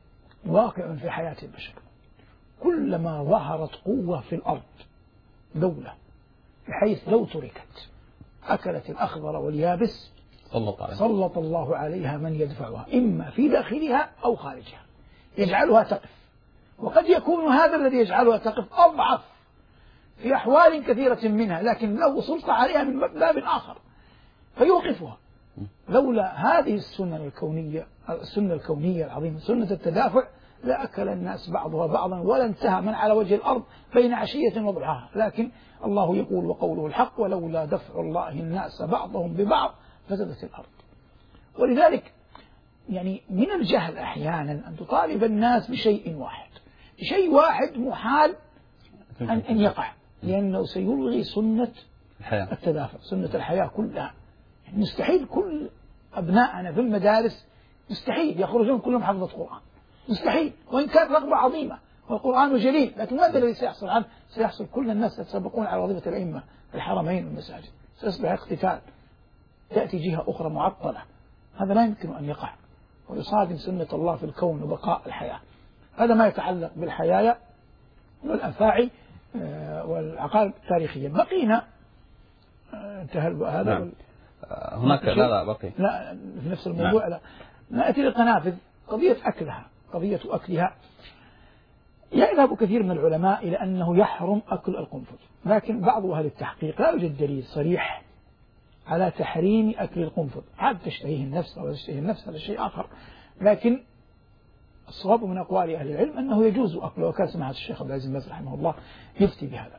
واقع في حياة البشر. كلما ظهرت قوة في الأرض، دولة بحيث لو تركت أكلت الأخضر واليابس سلط عليها. سلط الله عليها من يدفعها إما في داخلها أو خارجها يجعلها تقف. وقد يكون هذا الذي يجعلها تقف أضعف في أحوال كثيرة منها، لكن له سلطة عليها من باب آخر فيوقفها. لولا هذه السنة الكونية السنة الكونية العظيمة سنة التدافع لأكل الناس بعضها بعضا ولا انتهى من على وجه الأرض بين عشية وضحاها. لكن الله يقول وقوله الحق ولولا دفع الله الناس بعضهم ببعض فسدت الأرض. ولذلك يعني من الجهل أحيانا أن تطالب الناس بشيء واحد، شيء واحد محال أن, أن يقع، لأنه سيلغي سنة الحياة. التدافع، سنة الحياة كلها. يعني مستحيل كل أبنائنا في المدارس مستحيل يخرجون كلهم حفظة قرآن، مستحيل، وإن كانت رغبة عظيمة والقرآن جليل، لكن ماذا الذي سيحصل عنه؟ سيحصل كل الناس يتسابقون على وظيفة الأئمة الحرمين والمساجد، سيصبح اقتتال، تأتي جهة أخرى معطلة. هذا لا يمكن أن يقع ويصادم سنة الله في الكون وبقاء الحياة. هذا ما يتعلق بالحياة والأفاعي والعقائد التاريخية. بقينا انتهى هذا. نعم. هناك لا لا بقي لا في نفس الموضوع. نعم. لا نأتي للقنافذ. قضية أكلها قضية أكلها يذهب كثير من العلماء إلى أنه يحرم أكل القنفذ، لكن بعض أهل التحقيق لا يوجد دليل صريح على تحريم أكل القنفذ. عاد تشتهيه النفس أو تشتهيه النفس هذا شيء آخر، لكن الصواب من أقوال أهل العلم أنه يجوز أكله، وكان سماحة الشيخ عبد العزيز بن باز رحمه الله يفتي بهذا.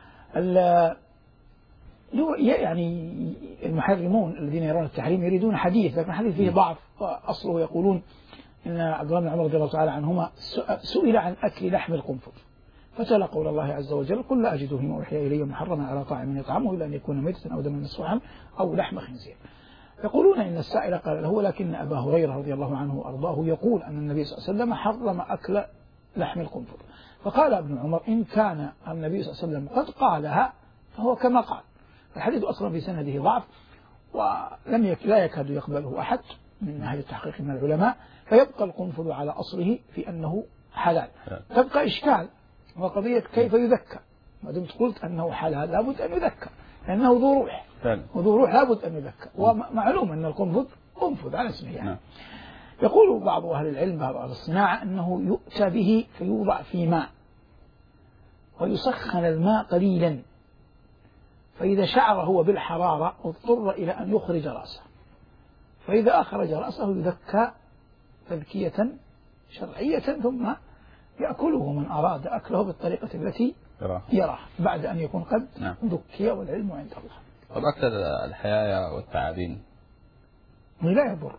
يعني المحرمون الذين يرون التحريم يريدون حديث، لكن الحديث فيه ضعف، وأصله يقولون إن عبد الله بن عمر رضي الله تعالى عنهما سئل عن أكل لحم القنفذ فتلا قول الله عز وجل قل لا أجد فيما أوحي إلي محرما على طاعم يطعمه إلا أن يكون ميتة أو دما مسفوحا أو لحم خنزير. يقولون إن السائل قال له ولكن أبا هريرة رضي الله عنه وأرضاه يقول أن النبي صلى الله عليه وسلم حرم أكل لحم القنفذ. فقال ابن عمر إن كان النبي صلى الله عليه وسلم قد قالها فهو كما قال. الحديث أصلا في سنده ضعف ولم يك لا يكاد يقبله أحد من أهل التحقيق من العلماء، فيبقى القنفذ على أصله في أنه حلال. تبقى إشكال وقضية كيف يذكى، ما دمت قلت أنه حلال لابد أن يذكى لأنه ذو روح، وذو روح لابد أن يذكى، ومعلوم أن القنفذ قنفذ على اسمه يعني. يقول بعض أهل العلم بعض أهل الصناعة أنه يؤتى به فيوضع في ماء ويسخن الماء قليلا، فإذا شعر هو بالحرارة اضطر إلى أن يخرج رأسه، فإذا أخرج رأسه يذكى تذكية شرعية ثم يأكله من أراد أكله بالطريقة التي يراها بعد أن يكون قد ذكي والعلم عند الله. طب أكثر الحياة والتعابين لا يضر،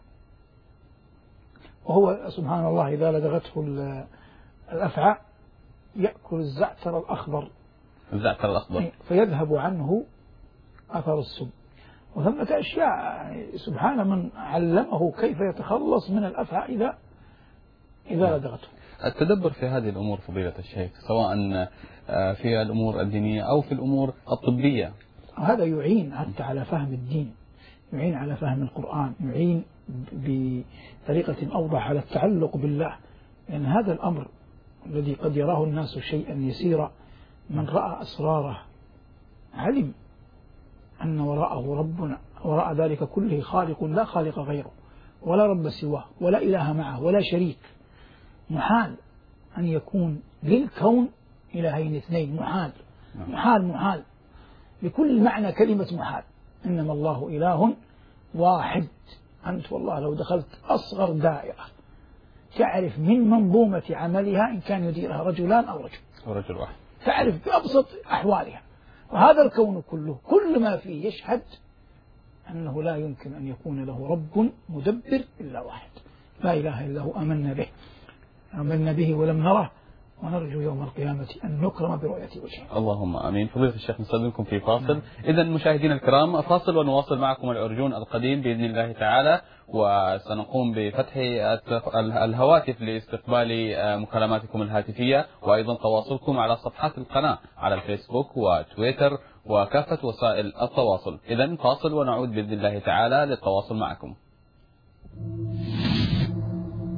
وهو سبحان الله إذا لدغته الأفعى يأكل الزعتر الأخضر الزعتر الأخضر فيذهب عنه أثر السم. وثمة أشياء سبحان من علمه كيف يتخلص من الأفعى إذا إذا لدغته. التدبر في هذه الأمور فضيلة الشيخ سواء في الأمور الدينية أو في الأمور الطبية، هذا يعين حتى على فهم الدين، يعين على فهم القرآن، يعين بطريقة أوضح على التعلق بالله. لأن هذا الأمر الذي قد يراه الناس شيئا يسيرا من رأى أسراره علم أن وراءه ربنا، وراء ذلك كله خالق لا خالق غيره ولا رب سواه ولا إله معه ولا شريك. محال أن يكون للكون إلهين اثنين، محال محال محال بكل معنى كلمة محال. إنما الله إله واحد. أنت والله لو دخلت أصغر دائرة تعرف من منظومة عملها إن كان يديرها رجلان أو رجل أو رجل واحد، تعرف بأبسط أحوالها. وهذا الكون كله كل ما فيه يشهد أنه لا يمكن أن يكون له رب مدبر إلا واحد، لا إله إلا هو آمنا به آمنا به ولم نره ونرجو يوم القيامة أن نكرم برؤية وجهه. اللهم آمين. فضيلة الشيخ نستأذنكم في فاصل. إذا مشاهدينا الكرام فاصل ونواصل معكم الأرجون القديم بإذن الله تعالى، وسنقوم بفتح الهواتف لاستقبال مكالماتكم الهاتفية وأيضا تواصلكم على صفحات القناة على الفيسبوك وتويتر وكافة وسائل التواصل. إذا فاصل ونعود بإذن الله تعالى للتواصل معكم.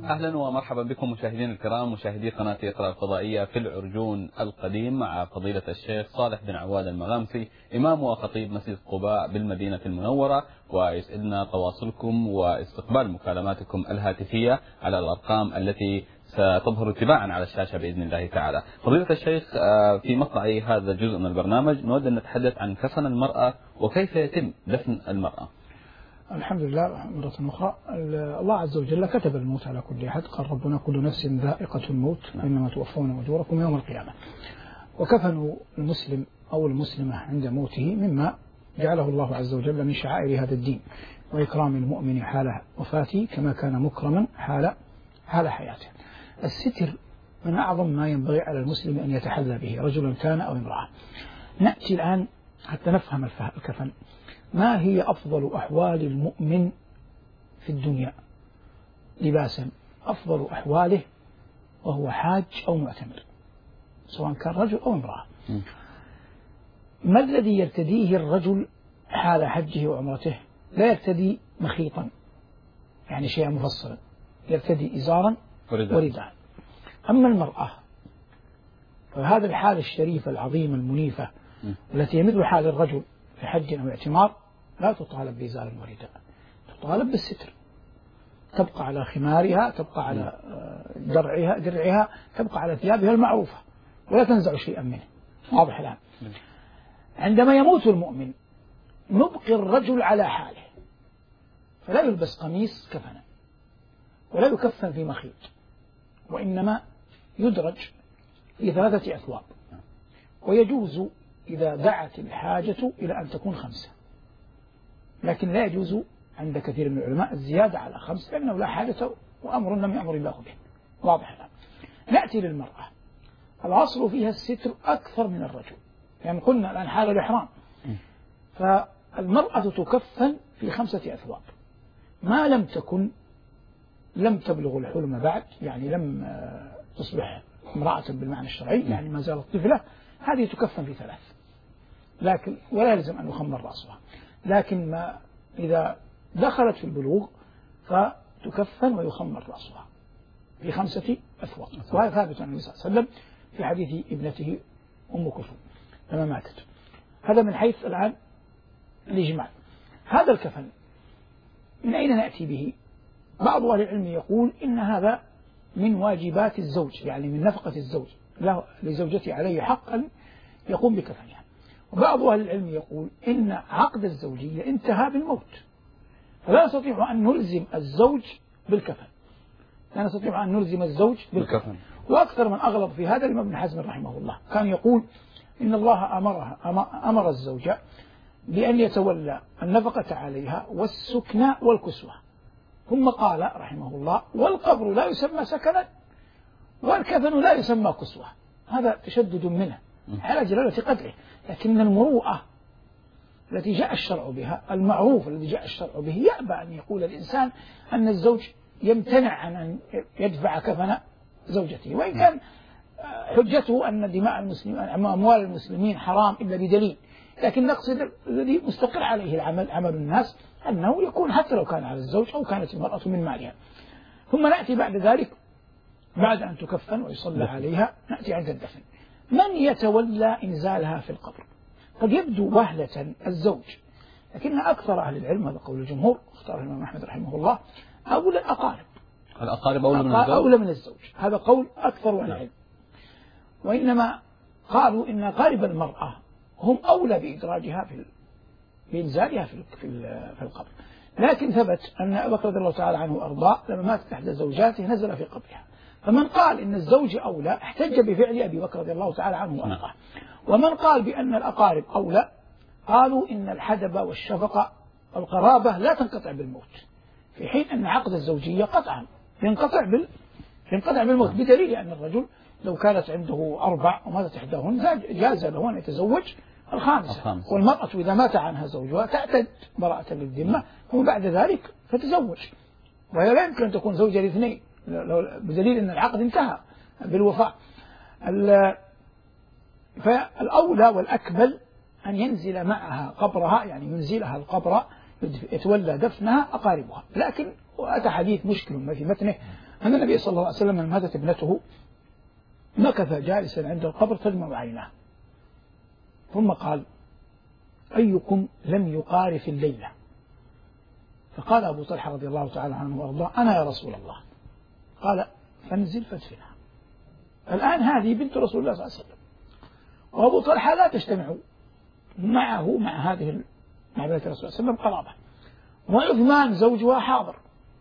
أهلا ومرحبا بكم مشاهدينا الكرام، مشاهدي قناة إقراء الفضائية في العرجون القديم، مع فضيلة الشيخ صالح بن عواد المغامسي، إمام وخطيب مسجد قباء بالمدينة المنورة. ويسعدنا تواصلكم واستقبال مكالماتكم الهاتفية على الأرقام التي ستظهر تباعا على الشاشة بإذن الله تعالى. فضيلة الشيخ، في مطلع هذا الجزء من البرنامج نود أن نتحدث عن كفن المرأة وكيف يتم دفن المرأة. الحمد لله. مرة أخرى، الله عز وجل كتب الموت على كل أحد، قال ربنا كل نفس ذائقة الموت وإنما توفون أجوركم يوم القيامة. وكفن المسلم أو المسلمة عند موته مما جعله الله عز وجل من شعائر هذا الدين، وإكرام المؤمن حال وفاته كما كان مكرما حال حال حياته. الستر من أعظم ما ينبغي على المسلم أن يتحلى به، رجلا كان أو امرأة. نأتي الآن حتى نفهم الكفن. ما هي أفضل أحوال المؤمن في الدنيا لباسا؟ أفضل أحواله وهو حاج أو معتمر، سواء كان رجل أو امرأة. ما الذي يرتديه الرجل حال حجه وعمرته؟ لا يرتدي مخيطا، يعني شيئا مفصلا، يرتدي إزارا ورداء. أما المرأة فهذا الحال الشريفة العظيمة المنيفة التي يمثل حال الرجل في حج أو اعتمار لا تطالب بإزار ورداء، تطالب بالستر، تبقى على خمارها، تبقى على درعها درعها تبقى على ثيابها المعروفة ولا تنزع شيئا منه. واضح الآن؟ عندما يموت المؤمن نبقي الرجل على حاله، فلا يلبس قميص كفنا ولا يكفن في مخيط، وإنما يدرج في ثلاثة أثواب، ويجوز إذا دعت الحاجة إلى أن تكون خمسة، لكن لا يجوز عند كثير من العلماء الزيادة على خمس، لأنه لا حاجة وأمر لم يأمر الله به. واضح الآن؟ نأتي للمرأة. الأصل فيها الستر أكثر من الرجل، يعني قلنا الآن حال الإحرام، فالمرأة تكفن في خمسة أثواب ما لم تكن لم تبلغ الحلم بعد، يعني لم تصبح امرأة بالمعنى الشرعي، يعني ما زالت طفلة، هذه تكفن في ثلاث، لكن ولا يلزم أن يخمر رأسها. لكن ما إذا دخلت في البلوغ فتكفن ويخمر رأسها في خمسة أثواب، وهذا ثابت عن النبي صلى الله عليه وسلم في حديث ابنته أم كلثوم لما ماتت. هذا من حيث الآن الإجمال. هذا الكفن من أين نأتي به؟ بعض أهل العلم يقول إن هذا من واجبات الزوج، يعني من نفقة الزوج له لزوجته عليه حق أن يقوم بكفنها. وبعض أهل العلم يقول إن عقد الزوجية انتهى بالموت، فلا نستطيع أن نلزم الزوج بالكفن، لا نستطيع أن نلزم الزوج بالكفن. وأكثر من أغلب في هذا الإمام ابن حزم رحمه الله كان يقول إن الله أمرها أمر الزوجة بأن يتولى النفقة عليها والسكنى والكسوة، ثم قال رحمه الله والقبر لا يسمى سكنا والكفن لا يسمى كسوة. هذا تشدد منه على جلالة قدره، لكن المروءة التي جاء الشرع بها، المعروف الذي جاء الشرع به، يأبى أن يقول الإنسان أن الزوج يمتنع عن أن يدفع كفن زوجته، وإن كان حجته أن دماء المسلمين أموال المسلمين حرام إلا بدليل، لكن نقصد الذي مستقر عليه العمل عمل الناس أنه يكون حتى لو كان على الزوج أو كانت المرأة من مالها. ثم نأتي بعد ذلك بعد أن تكفن ويصلى عليها نأتي عند الدفن. من يتولى إنزالها في القبر؟ قد يبدو وهلة الزوج، لكن أكثر أهل العلم، هذا قول الجمهور اختار الإمام أحمد رحمه الله، أولى الأقارب. الأقارب أولى من الزوج؟ أولى من الزوج، هذا قول أكثر أهل العلم. وإنما قالوا إن أقارب المرأة هم أولى بإدراجها في بإنزالها في في القبر، لكن ثبت أن أبا بكر رضي الله تعالى عنه وأرضاه لما ماتت إحدى زوجاته نزل في قبرها، فمن قال إن الزوج أولى احتج بفعل أبي بكر رضي الله تعالى عنه وأرضاه. ومن قال بأن الأقارب أولى قالوا إن الحدب والشفقة والقرابة لا تنقطع بالموت، في حين أن عقد الزوجية قطعا ينقطع بال ينقطع بالموت، بدليل أن الرجل لو كانت عنده أربع وماتت إحداهن جاز له أن يتزوج الخامسة. الخامسة. والمرأة إذا مات عنها زوجها تعتد براءة للذمة، وبعد ذلك فتزوج، وهي لا يمكن أن تكون زوجة لاثنين بدليل أن العقد انتهى بالوفاء. فالأولى والأكمل أن ينزل معها قبرها، يعني ينزلها القبر يتولى دفنها أقاربها، لكن وأتى حديث مشكل ما في متنه أن النبي صلى الله عليه وسلم لما ماتت ابنته مكث جالسا عند القبر تدمع عيناه، ثم قال: أيكم لم يقارف الليلة؟ فقال أبو طلحة رضي الله تعالى عنه وأرضاه: أنا يا رسول الله. قال: فانزل فادفنها. الآن هذه بنت رسول الله صلى الله عليه وسلم، وأبو طلحة لا تجتمع معه مع هذه مع بنت رسول الله صلى الله عليه وسلم قرابة، وعثمان زوجها حاضر،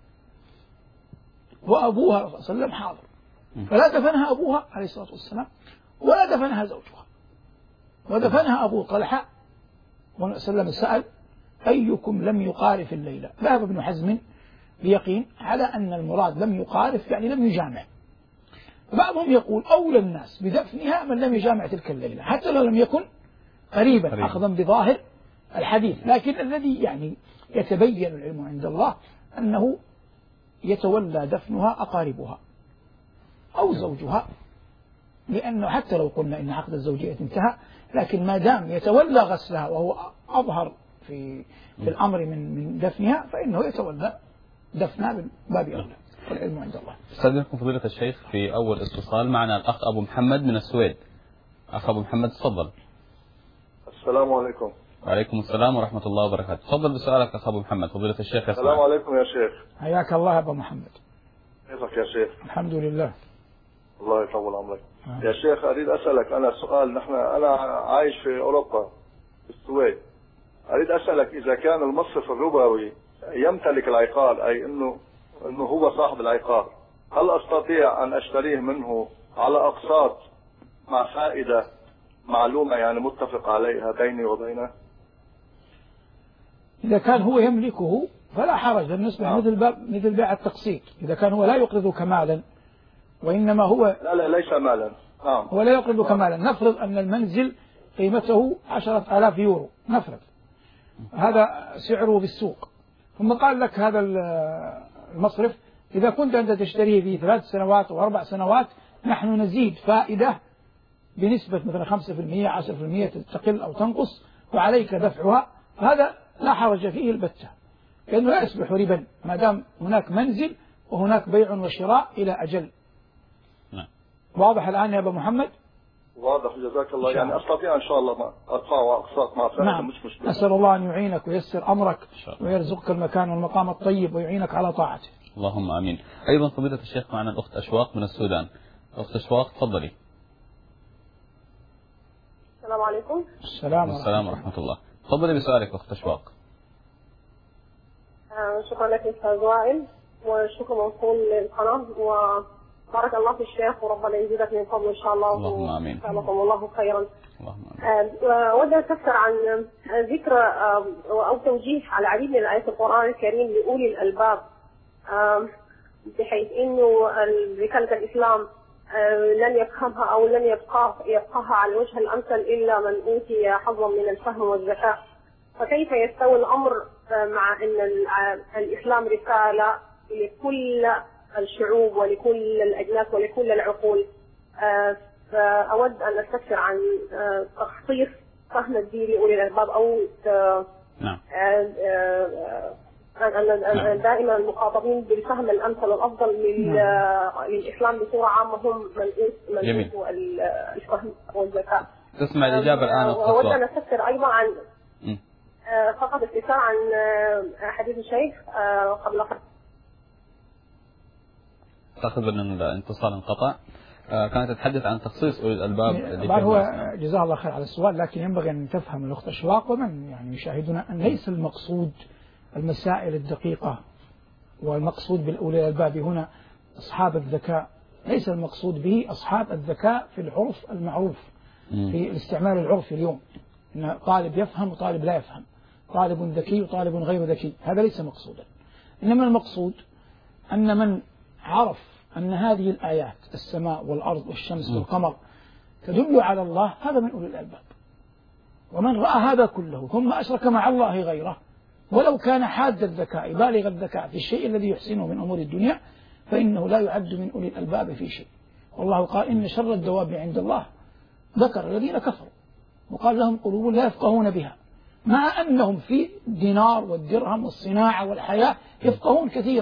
وأبوها صلى الله عليه وسلم حاضر، فلا دفنها أبوها عليه الصلاة والسلام ولا دفنها زوجها، ودفنها أبو طلحة. والنبي صلى الله عليه وسلم سأل: أيكم لم يقارف الليلة؟ ذهب ابن حزم بيقين على أن المراد لم يقارف يعني لم يجامع. بعضهم يقول أولى الناس بدفنها من لم يجامع تلك الليلة حتى لو لم يكن قريبا قريب. أخذا بظاهر الحديث، لكن الذي يعني يتبين العلم عند الله أنه يتولى دفنها أقاربها أو زوجها، لأنه حتى لو قلنا إن عقد الزوجية انتهى، لكن ما دام يتولى غسلها وهو أظهر في في الأمر من من دفنها، فإنه يتولى دفنها من باب أولى، والعلم عند الله. استاذنكم فضيلة الشيخ في أول اتصال معنا الأخ أبو محمد من السويد. أخ أبو محمد تفضل. السلام عليكم. وعليكم السلام ورحمة الله وبركاته. تفضل بسؤالك أخ أبو محمد، فضيلة الشيخ يسمع. السلام عليكم يا شيخ. حياك الله أبو محمد. كيفك يا شيخ؟ الحمد لله. الله يطول عمرك. آه. يا شيخ أريد أسألك أنا سؤال. نحن أنا عايش في أوروبا في السويد. أريد أسألك إذا كان المصرف الربوي يمتلك العقار، أي إنه إنه هو صاحب العقار، هل أستطيع أن أشتريه منه على أقساط مع فائدة معلومة يعني متفق عليها بيني وبينه؟ إذا كان هو يملكه فلا حرج، بالنسبة آه. مثل مثل بيع التقسيط. إذا كان هو لا يقرض كمالا وإنما هو لا لا ليس مالا. آه. هو لا يقرض آه. كمالا. نفرض أن المنزل قيمته عشرة آلاف يورو، نفرض هذا سعره بالسوق، ثم قال لك هذا المصرف: إذا كنت أنت تشتريه في ثلاث سنوات أو أربع سنوات نحن نزيد فائدة بنسبة مثلا خمسة في المئة عشرة في المئة تقل أو تنقص وعليك دفعها. هذا لا حرج فيه البتة، لأنه لا يصبح ربا ما دام هناك منزل وهناك بيع وشراء إلى أجل. نعم. واضح الآن يا أبو محمد؟ واضح جزاك الله. يعني أستطيع إن شاء الله ما أدفع أقساط مع فائدة. نعم. مش مشكلة. أسأل الله أن يعينك وييسر أمرك ويرزقك المكان والمقام الطيب ويعينك على طاعته. اللهم آمين. أيضا فضيلة الشيخ معنا الأخت أشواق من السودان. أخت أشواق تفضلي. السلام عليكم. السلام والسلام ورحمة الله. تفضلي بسؤالك أخت أشواق. آه شكرا لك أستاذ وائل، والشكر موصول للقناة، وبارك الله في الشيخ وربنا يزيدك من فضله إن شاء الله. اللهم آمين. جزاكم الله خيرا. اللهم آمين. آه ودي أستفسر عن ذكر آه أو توجيه على العديد من آيات القرآن الكريم لأولي الألباب، آه بحيث إنه رسالة الإسلام لن يفهمها أو لن يبقى يبقاها على الوجه الأمثل إلا من أوتي حظا من الفهم والذكاء. فكيف يستوي الأمر مع أن الإسلام رسالة لكل الشعوب ولكل الأجناس ولكل العقول؟ فأود أن أستفسر عن تخصيص فهم الدين لأولي الألباب، أو نعم. أن دائما المخاطبين بالفهم الأمثل والأفضل للإسلام بصورة عامة هم من أوتوا الفهم والذكاء. تسمع الإجابة الآن. أود أن أستفسر أيضا عن فقط استفسار عن حديث الشيخ قبل قليل. أعتقد أن الاتصال انقطع. كانت تتحدث عن تخصيص أولي الألباب. بعد هو جزاه الله خير على السؤال، لكن ينبغي أن تفهم الأخت أشواق ومن يعني يشاهدنا أن ليس المقصود المسائل الدقيقة، والمقصود بالأولي الألباب هنا أصحاب الذكاء، ليس المقصود به أصحاب الذكاء في العرف المعروف في الاستعمال العرفي اليوم، أن طالب يفهم وطالب لا يفهم، طالب ذكي وطالب غير ذكي، هذا ليس مقصودا. إنما المقصود أن من عرف أن هذه الآيات السماء والأرض والشمس والقمر تدل على الله، هذا من أولي الألباب. ومن رأى هذا كله ثم أشرك مع الله غيره ولو كان حاد الذكاء بالغ الذكاء في الشيء الذي يحسنه من أمور الدنيا، فإنه لا يعد من أولي الألباب في شيء. والله قال: إن شر الدواب عند الله ذكر الذين كفروا وقال لهم قلوب لا يفقهون بها، مع أنهم في الدينار والدرهم والصناعة والحياة يفقهون كثيرا،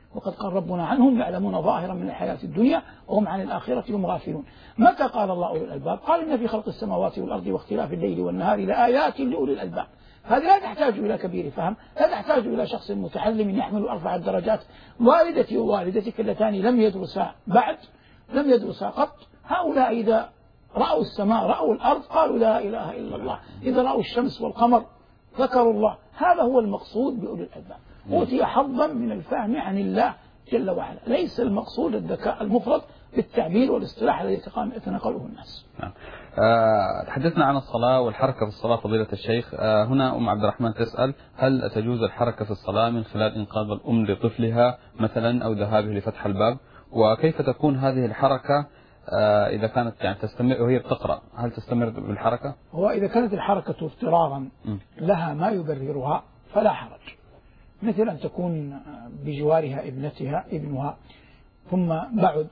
وقد قال ربنا عنهم يعلمون ظاهرا من الحياة الدنيا وهم عن الآخرة هم غافلون. متى قال الله أولي الألباب؟ قال إن في خلق السماوات والأرض واختلاف الليل والنهار لآيات لأولي الألباب. هذه لا تحتاج إلى كبير فهم، لا تحتاج إلى شخص متحلم يحمل أربع الدرجات. والدتي ووالدتك اللتان لم يدرسا بعد، لم يدرسا قط، هؤلاء إذا رأوا السماء رأوا الأرض قالوا لا إله إلا الله، إذا رأوا الشمس والقمر ذكروا الله. هذا هو المقصود بأولي الألباب، أوتي حظا من الفهم عن الله جل وعلا. ليس المقصود الذكاء المفرط بالتعبير والاصطلاح الذي يتناقله الناس. نعم. أه تحدثنا عن الصلاة والحركة في الصلاة فضيلة الشيخ. أه هنا أم عبد الرحمن تسأل: هل تجوز الحركة في الصلاة من خلال إنقاذ الأم لطفلها مثلا أو ذهابه لفتح الباب؟ وكيف تكون هذه الحركة أه إذا كانت يعني تستمر وهي بتقرأ؟ هل تستمر بالحركة؟ هو إذا كانت الحركة اضطرارا لها ما يبررها فلا حرج، مثل أن تكون بجوارها ابنتها ابنها ثم بعد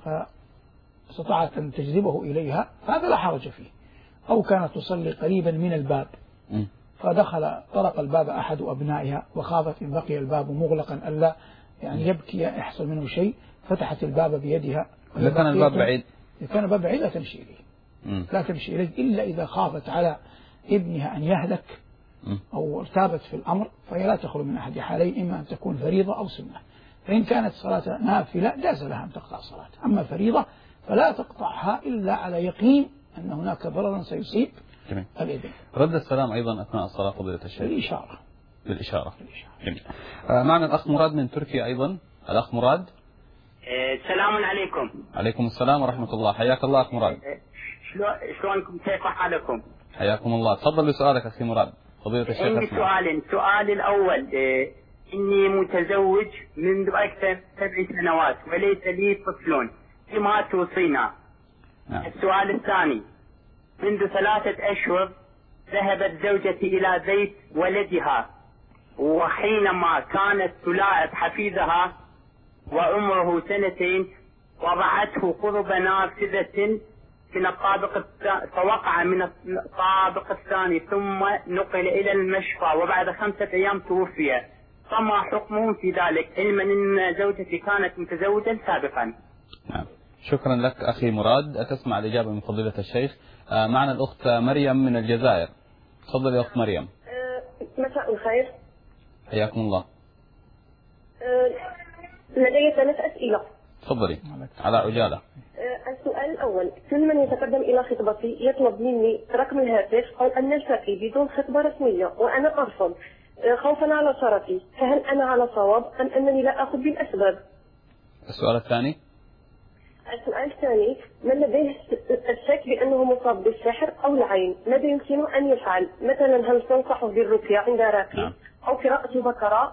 فاستطاعت أن تجذبه إليها فهذا لا حرج فيه، أو كانت تصلي قريبا من الباب فدخل طرق الباب أحد أبنائها وخافت إن بقي الباب مغلقا ألا يعني يبكي يحصل منه شيء، فتحت الباب بيدها. إذا كان الباب بعيد إذا كان الباب بعيد لا تمشي إليه، لا تمشي إليه إلا إذا خافت على ابنها أن يهلك أو ارتابت في الأمر، فهي لا تخلو من أحد حالين، إما أن تكون فريضة أو سنة. فإن كانت صلاة نافلة جاز لها أن تقطع صلاتها، أما فريضة فلا تقطعها إلا على يقين أن هناك ضررا سيصيب الابن. رد السلام أيضا أثناء الصلاة فضيلة الشيخ بالإشارة. بالإشارة. جميل. آه معنا الأخ مراد من تركيا أيضا. الأخ مراد. السلام عليكم. عليكم السلام ورحمة الله، حياك الله أخ مراد. شلونكم؟ كيف حالكم؟ حياكم الله، تفضل بسؤالك أخي مراد فضيلة الشيخ. عندي سؤالين. سؤالي الأول: إني متزوج منذ أكثر من سبع سنوات وليس لي طفلون، بما توصينا؟ نعم. السؤال الثاني: منذ ثلاثة أشهر ذهبت زوجتي إلى بيت ولدها، وحينما كانت تلاعب حفيدها وعمره سنتين وضعته قرب نافذة من الطابق الثاني، فوقع من الطابق الثاني ثم نقل إلى المشفى، وبعد خمسة أيام توفي. فما حكمهم في ذلك، علما أن زوجتي كانت متزوجا سابقا؟ نعم. شكرا لك أخي مراد. تسمع الإجابة من فضيلة الشيخ. معنا الأخت مريم من الجزائر. تفضل يا أخت مريم. مساء الخير. حياكم الله. لدي ثلاث أسئلة. تفضلي على عجالة. السؤال الأول: كل من يتقدم إلى خطبتي يطلب مني رقم الهاتف أو أن نلتقي بدون خطبة رسمية، وأنا أرفض خوفا على شرفي، فهل أنا على صواب أم أنني لا أخذ بالأسباب؟ السؤال الثاني. السؤال الثاني: من لديه الشك بأنه مصاب بالسحر أو العين ماذا يمكن أن يفعل؟ مثلا هل تنصح بالرقية عند راقي نعم. أو قراءة بقرة؟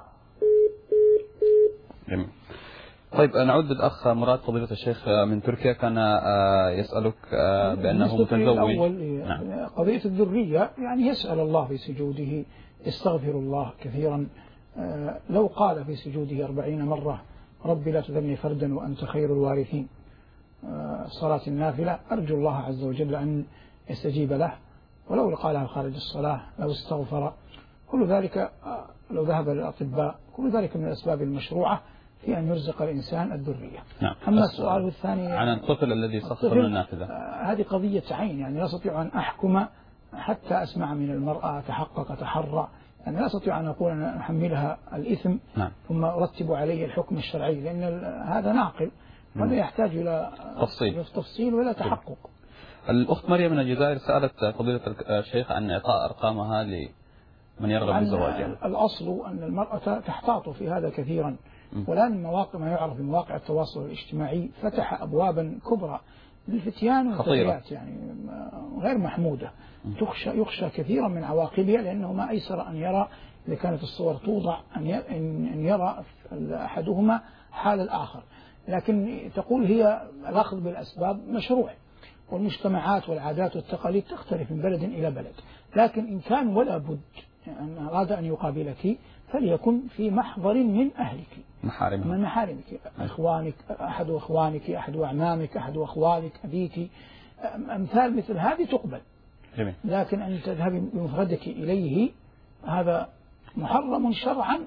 جميل. طيب نعود للأخ مراد فضيلة الشيخ من تركيا، كان يسألك بأنه متزوج. نعم. قضية الذرية يعني يسأل الله في سجوده، يستغفر الله كثيرا، لو قال في سجوده أربعين مرة ربي لا تذرني فردا وأنت خير الوارثين صلاة النافلة، أرجو الله عز وجل أن يستجيب له، ولو قالها خارج الصلاة لو استغفر، كل ذلك لو ذهب للأطباء، كل ذلك من الأسباب المشروعة في أن يرزق الإنسان الذرية. نعم. أما السؤال الثاني عن الطفل الذي سخر النافذة، هذه قضية عين، يعني لا أستطيع أن أحكم حتى أسمع من المرأة تحقق تحرى، يعني لا أستطيع أن أقول أن أحملها الإثم نعم. ثم أرتب عليه الحكم الشرعي، لأن هذا ناقل، هذا يحتاج إلى تفصيل تفصيل ولا تحقق. الأخت مريم من الجزائر سألت فضيلة الشيخ عن إعطاء أرقامها لمن يرغب بزواجها. الأصل أن المرأة تحتاط في هذا كثيرا، والآن مواقع ما يعرف بمواقع التواصل الاجتماعي فتح أبوابا كبرى للفتيان والفتيات، يعني غير محمودة، تخشى يخشى كثيرا من عواقبها، لأنه ما أيسر أن يرى إذا كانت الصور توضع أن يرى أحدهما حال الآخر. لكن تقول هي الأخذ بالأسباب مشروع، والمجتمعات والعادات والتقاليد تختلف من بلد إلى بلد، لكن إن كان ولا بد أن أراد أن يقابلك فليكن في محضر من أهلك، محارمك، من محارمك، إخوانك، أحد أخوانك، أحد أعمامك، أحد أخوالك، أبيك، أمثال مثل هذه تقبل. جميل. لكن أن تذهبي بمفردك إليه هذا محرم شرعا،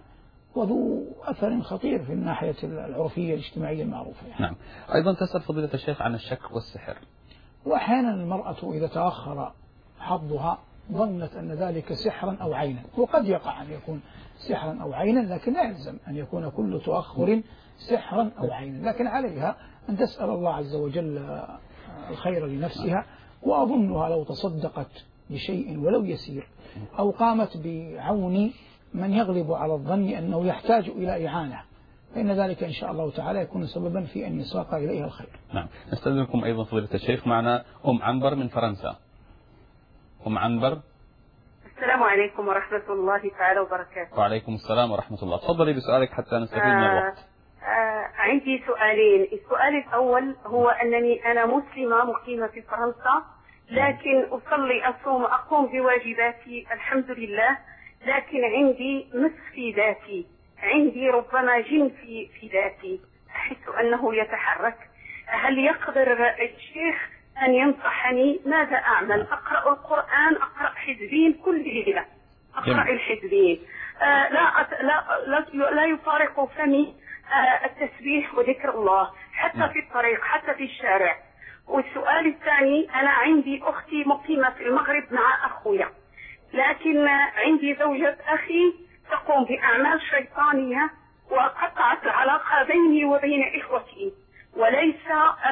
وذو أثر خطير في الناحية العرفية الاجتماعية المعروفة يعني. نعم. أيضا تسأل فضيلة الشيخ عن الشك والسحر. وأحيانا المرأة إذا تأخر حظها ظنت أن ذلك سحرا أو عينا، وقد يقع أن يكون سحرا أو عينا، لكن لا يلزم أن يكون كل تأخر سحرا أو عينا، لكن عليها أن تسأل الله عز وجل الخير لنفسها. وأظنها لو تصدقت بشيء ولو يسير أو قامت بعون من يغلب على الظن أنه يحتاج إلى إعانة، فإن ذلك إن شاء الله تعالى يكون سببا في أن يساق إليها الخير. نعم. نستأذنكم أيضا فضيلة الشيخ، معنا أم عنبر من فرنسا. أم عنبر. السلام عليكم ورحمة الله تعالى وبركاته. وعليكم السلام ورحمة الله. تفضلي بسؤالك حتى نستفيد من الوقت. آه آه عندي سؤالين. السؤال الأول هو أنني أنا مسلمة مقيمة في فرنسا، لكن أصلي أصوم أقوم بواجباتي الحمد لله، لكن عندي مس في ذاتي، عندي ربما جن في في ذاتي، أحس أنه يتحرك. هل يقدر الشيخ أن ينصحني ماذا أعمل؟ أقرأ القرآن، أقرأ حزبين كل ليلة، أقرأ الحزبين، آه لا, لا لا لا يفارق فمي آه التسبيح وذكر الله حتى في الطريق حتى في الشارع. والسؤال الثاني، أنا عندي أختي مقيمة في المغرب مع أخويا، لكن عندي زوجة أخي تقوم بأعمال شيطانية وقطعت العلاقة بيني وبين إخوتي، وليس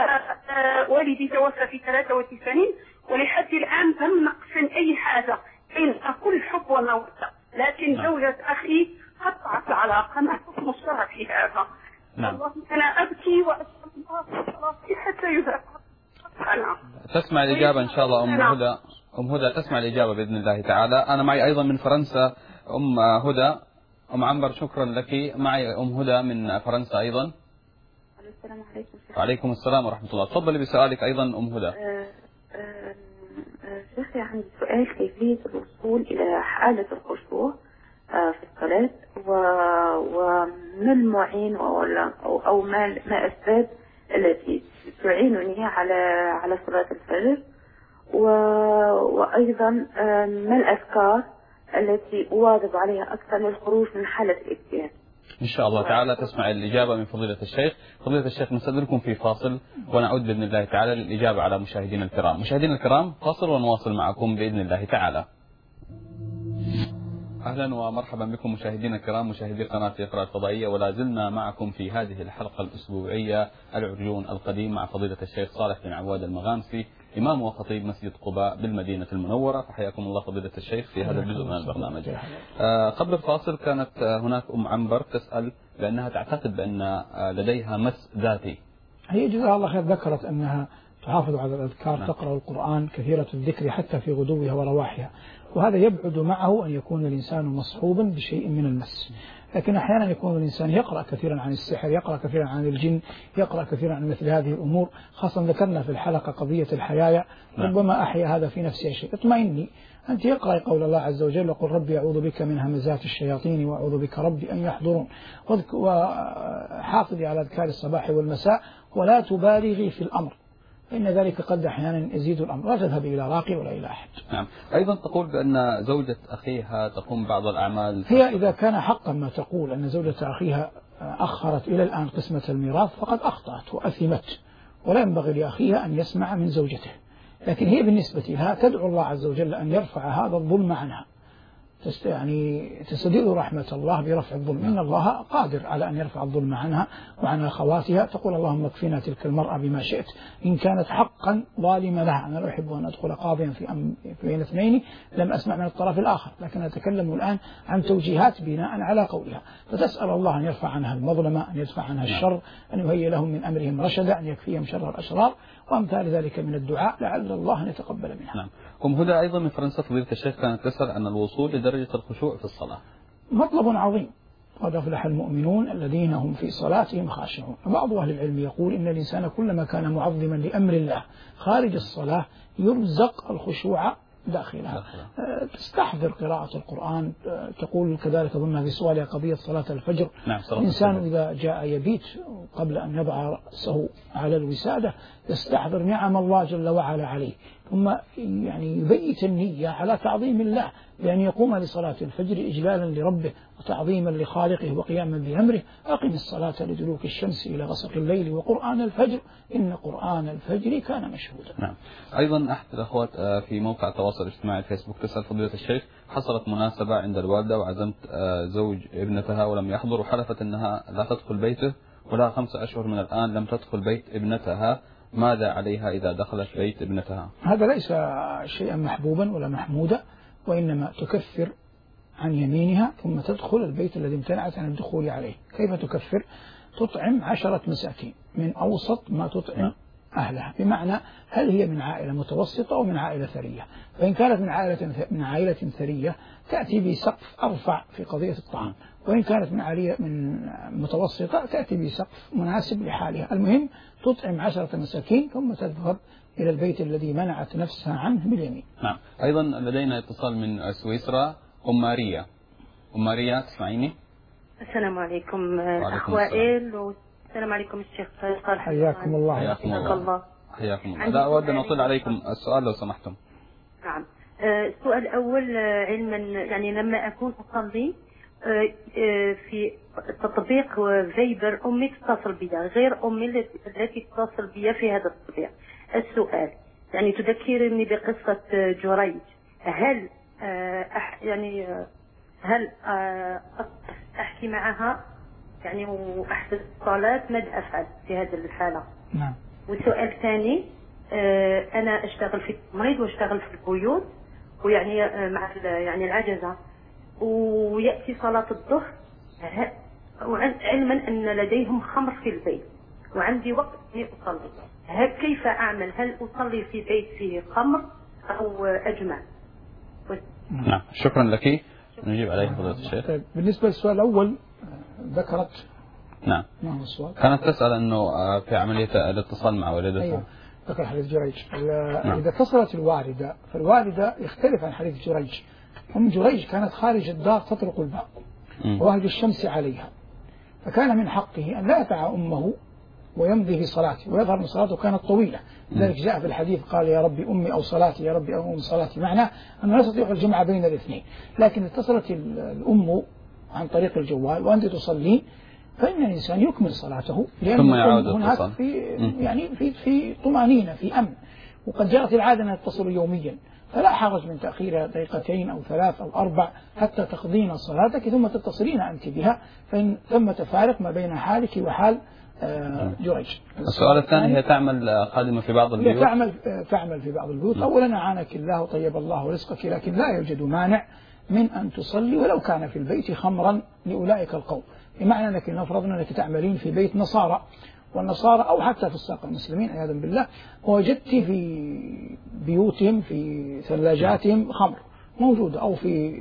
والدي توفى في ثلاثة وتسعين ولحد الآن لم نقسم أي حاجة، بين كل حب ومودة، لكن زوجة أخي قطعت العلاقة. ما حكم الشرع في هذا؟ نعم. والله أنا أبكي وأسأل الله حتى يذهب. تسمع الإجابة إن شاء الله أم هدى. أم هدى تسمع الإجابة بإذن الله تعالى. أنا معي أيضا من فرنسا أم هدى. أم عنبر شكرا لك. معي أم هدى من فرنسا أيضا. السلام عليكم. وعليكم السلام ورحمة الله. تفضلي بسؤالك أيضا أم هدى. شيخي عندي سؤال، كيفية الوصول إلى حالة الخشوع في الصلاة، وما المعين أو أو ما ما أسباب التي تعينني على على صلاة الفجر، وأيضا ما الأذكار التي أواظب عليها أكثر للخروج من حالة الاكتئاب. إن شاء الله تعالى تسمع الإجابة من فضيلة الشيخ. فضيلة الشيخ نستأذنكم في فاصل ونعود بإذن الله تعالى للإجابة على مشاهدينا الكرام. مشاهدينا الكرام فاصل ونواصل معكم بإذن الله تعالى. أهلا ومرحبا بكم مشاهدينا الكرام، مشاهدي قناة اقرأ الفضائية، ولا زلنا معكم في هذه الحلقة الأسبوعية العرجون القديم مع فضيلة الشيخ صالح بن عواد المغامسي، إمام وخطيب مسجد قباء بالمدينة المنورة. فحياكم الله فضيلة الشيخ في هذا الجزء من البرنامج. آه قبل الفاصل كانت هناك أم عنبر تسأل بأنها تعتقد بأن لديها مس ذاتي. هي جزاها الله خير ذكرت أنها تحافظ على الأذكار، نعم. تقرأ القرآن، كثيرة الذكر حتى في غدوها ورواحها، وهذا يبعد معه أن يكون الإنسان مصحوبا بشيء من المس. لكن أحيانا يكون الإنسان يقرأ كثيرا عن السحر، يقرأ كثيرا عن الجن، يقرأ كثيرا عن مثل هذه الأمور، خاصة ذكرنا في الحلقة قضية الحيايا، ربما أحيا هذا في نفسه شيء. اطمئني أنت، يقرأ قول الله عز وجل: وقل ربي أعوذ بك من همزات الشياطين وأعوذ بك ربي أن يحضرون، وحافظي على أذكار الصباح والمساء ولا تبالغي في الأمر، فإن ذلك قد أحيانا يزيد الأمر، لا تذهب إلى راقي ولا إلى أحد. نعم. أيضا تقول بأن زوجة أخيها تقوم بعض الأعمال. هي إذا كان حقا ما تقول أن زوجة أخيها أخرت إلى الآن قسمة الميراث فقد أخطأت وأثمت، ولا ينبغي لأخيها أن يسمع من زوجته، لكن هي بالنسبة لها تدعو الله عز وجل أن يرفع هذا الظلم عنها، يعني تستدل رحمة الله برفع الظلم. إن الله قادر على أن يرفع الظلم عنها وعن أخواتها. تقول: اللهم اكفنا تلك المرأة بما شئت إن كانت حقا ظالمة لها. أنا لا أحب أن أدخل قاضيا في أم بين اثنين لم أسمع من الطرف الآخر، لكن أتكلم الآن عن توجيهات بناء على قولها. فتسأل الله أن يرفع عنها المظلمة، أن يدفع عنها الشر، أن يهيئ لهم من أمرهم رشدا، أن يكفيهم شر الأشرار وأمثال ذلك من الدعاء، لعل الله أن يتقبل منها. نعم. أم هدى أيضا من فرنسا فضيلة الشيخ كانت تسأل عن الوصول لدرجة الخشوع في الصلاة. مطلب عظيم، قد أفلح المؤمنون الذين هم في صلاتهم خاشعون. بعض أهل العلم يقول إن الإنسان كلما كان معظما لأمر الله خارج الصلاة يرزق الخشوع داخلها. تستحضر قراءة القرآن. تقول كذلك ضمن في سؤالها قضية صلاة الفجر. نعم. الإنسان إذا جاء يبيت قبل أن يضع رأسه على الوسادة يستحضر نعم الله جل وعلا عليه، ثم يعني يبيت النية على تعظيم الله بأن يقوم لصلاة الفجر إجلالا لربه وتعظيما لخالقه وقياما بأمره. أقم الصلاة لدلوك الشمس إلى غسق الليل وقرآن الفجر إن قرآن الفجر كان مشهودا. نعم. أيضا أحد الأخوات في موقع التواصل الاجتماعي الفيسبوك تسأل فضيلة الشيخ: حصلت مناسبة عند الوالدة وعزمت زوج ابنتها ولم يحضر، وحلفت أنها لا تدخل بيته ولها خمسة أشهر من الآن لم تدخل بيت ابنتها، ماذا عليها إذا دخلت بيت ابنتها؟ هذا ليس شيئا محبوبا ولا محمودا، وإنما تكفر عن يمينها ثم تدخل البيت الذي امتنعت عن الدخول عليه. كيف تكفر؟ تطعم عشرة مساكين من أوسط ما تطعم أهلها، بمعنى هل هي من عائلة متوسطة أو من عائلة ثرية؟ فإن كانت من عائلة من عائلة ثرية تأتي بسقف أرفع في قضية الطعام، وإن كانت من عائلة من متوسطة تأتي بسقف مناسب لحالها. المهم تطعم عشرة مساكين ثم تذهب إلى البيت الذي منعت نفسها عنه باليمين. نعم. أيضا لدينا اتصال من سويسرا. أم ماريا. أم ماريا تسمعيني؟ السلام عليكم أخ وائل، والسلام عليكم الشيخ صالح. حياكم الله. حياكم الله. حياكم الله. لا أود أن أطيل عليكم السؤال لو سمحتم. نعم. السؤال الأول، علما يعني لما أكون أصلي في تطبيق فايبر أمي تتصل بي غير أمي التي تتصل بي في هذا التطبيق. السؤال يعني تذكرني بقصة جريج، هل أح يعني هل أحكي معها يعني وأحدث الصلاة؟ ماذا أفعل في هذه الحالة؟ نعم. والسؤال الثاني، أنا أشتغل في التمريض وأشتغل في البيوت ويعني مع يعني العجزة، ويأتي صلاة الظهر علما أن لديهم خمر في البيت وعندي وقت أني أصلي، هل كيف أعمل؟ هل أصلي في بيت فيه خمر أو أجمع؟ نعم. شكرا لك. نجيب عليه فضيلة الشيخ. طيب بالنسبة للسؤال الأول ذكرت. نعم. ما هو السؤال؟ كانت تسأل أنه في عملية الاتصال مع والدتها. أيوة. ذكر حديث جريج. نعم. إذا اتصلت الوالدة فالوالدة يختلف عن حديث جريج. أم جريج كانت خارج الدار تطرق الباب ووهج الشمس عليها، فكان من حقه أن لا يدع أمه ويمضي في صلاته ويظهر من صلاته كانت طويلة، لذلك جاء في الحديث قال يا ربي أمي أو صلاتي، يا ربي أم صلاتي، معناه أنه لا يستطيع الجمع بين الاثنين. لكن اتصلت الأم عن طريق الجوال وأنت تصلين فإن الإنسان يكمل صلاته ثم يعود هناك في يعني في في طمأنينة في أمن. وقد جاءت العادة أن تتصل يوميا، فلا حرج من تأخيرها دقيقتين أو ثلاث أو أربع حتى تقضين صلاتك ثم تتصلين أنت بها، فإن ثم تفارق ما بين حالك وحال جريج. السؤال الثاني، هي تعمل خادمة في بعض البيوت؟ تعمل تعمل في بعض البيوت. أولا أعانك الله وطيب الله رزقك، لكن لا يوجد مانع من أن تصلي ولو كان في البيت خمرا لأولئك القوم، بمعنى أنك نفرضنا أنك تعملين في بيت نصارى، والنصارى أو حتى في الساق المسلمين عياذا بالله، ووجدت في بيوتهم في ثلاجاتهم خمر موجودة أو في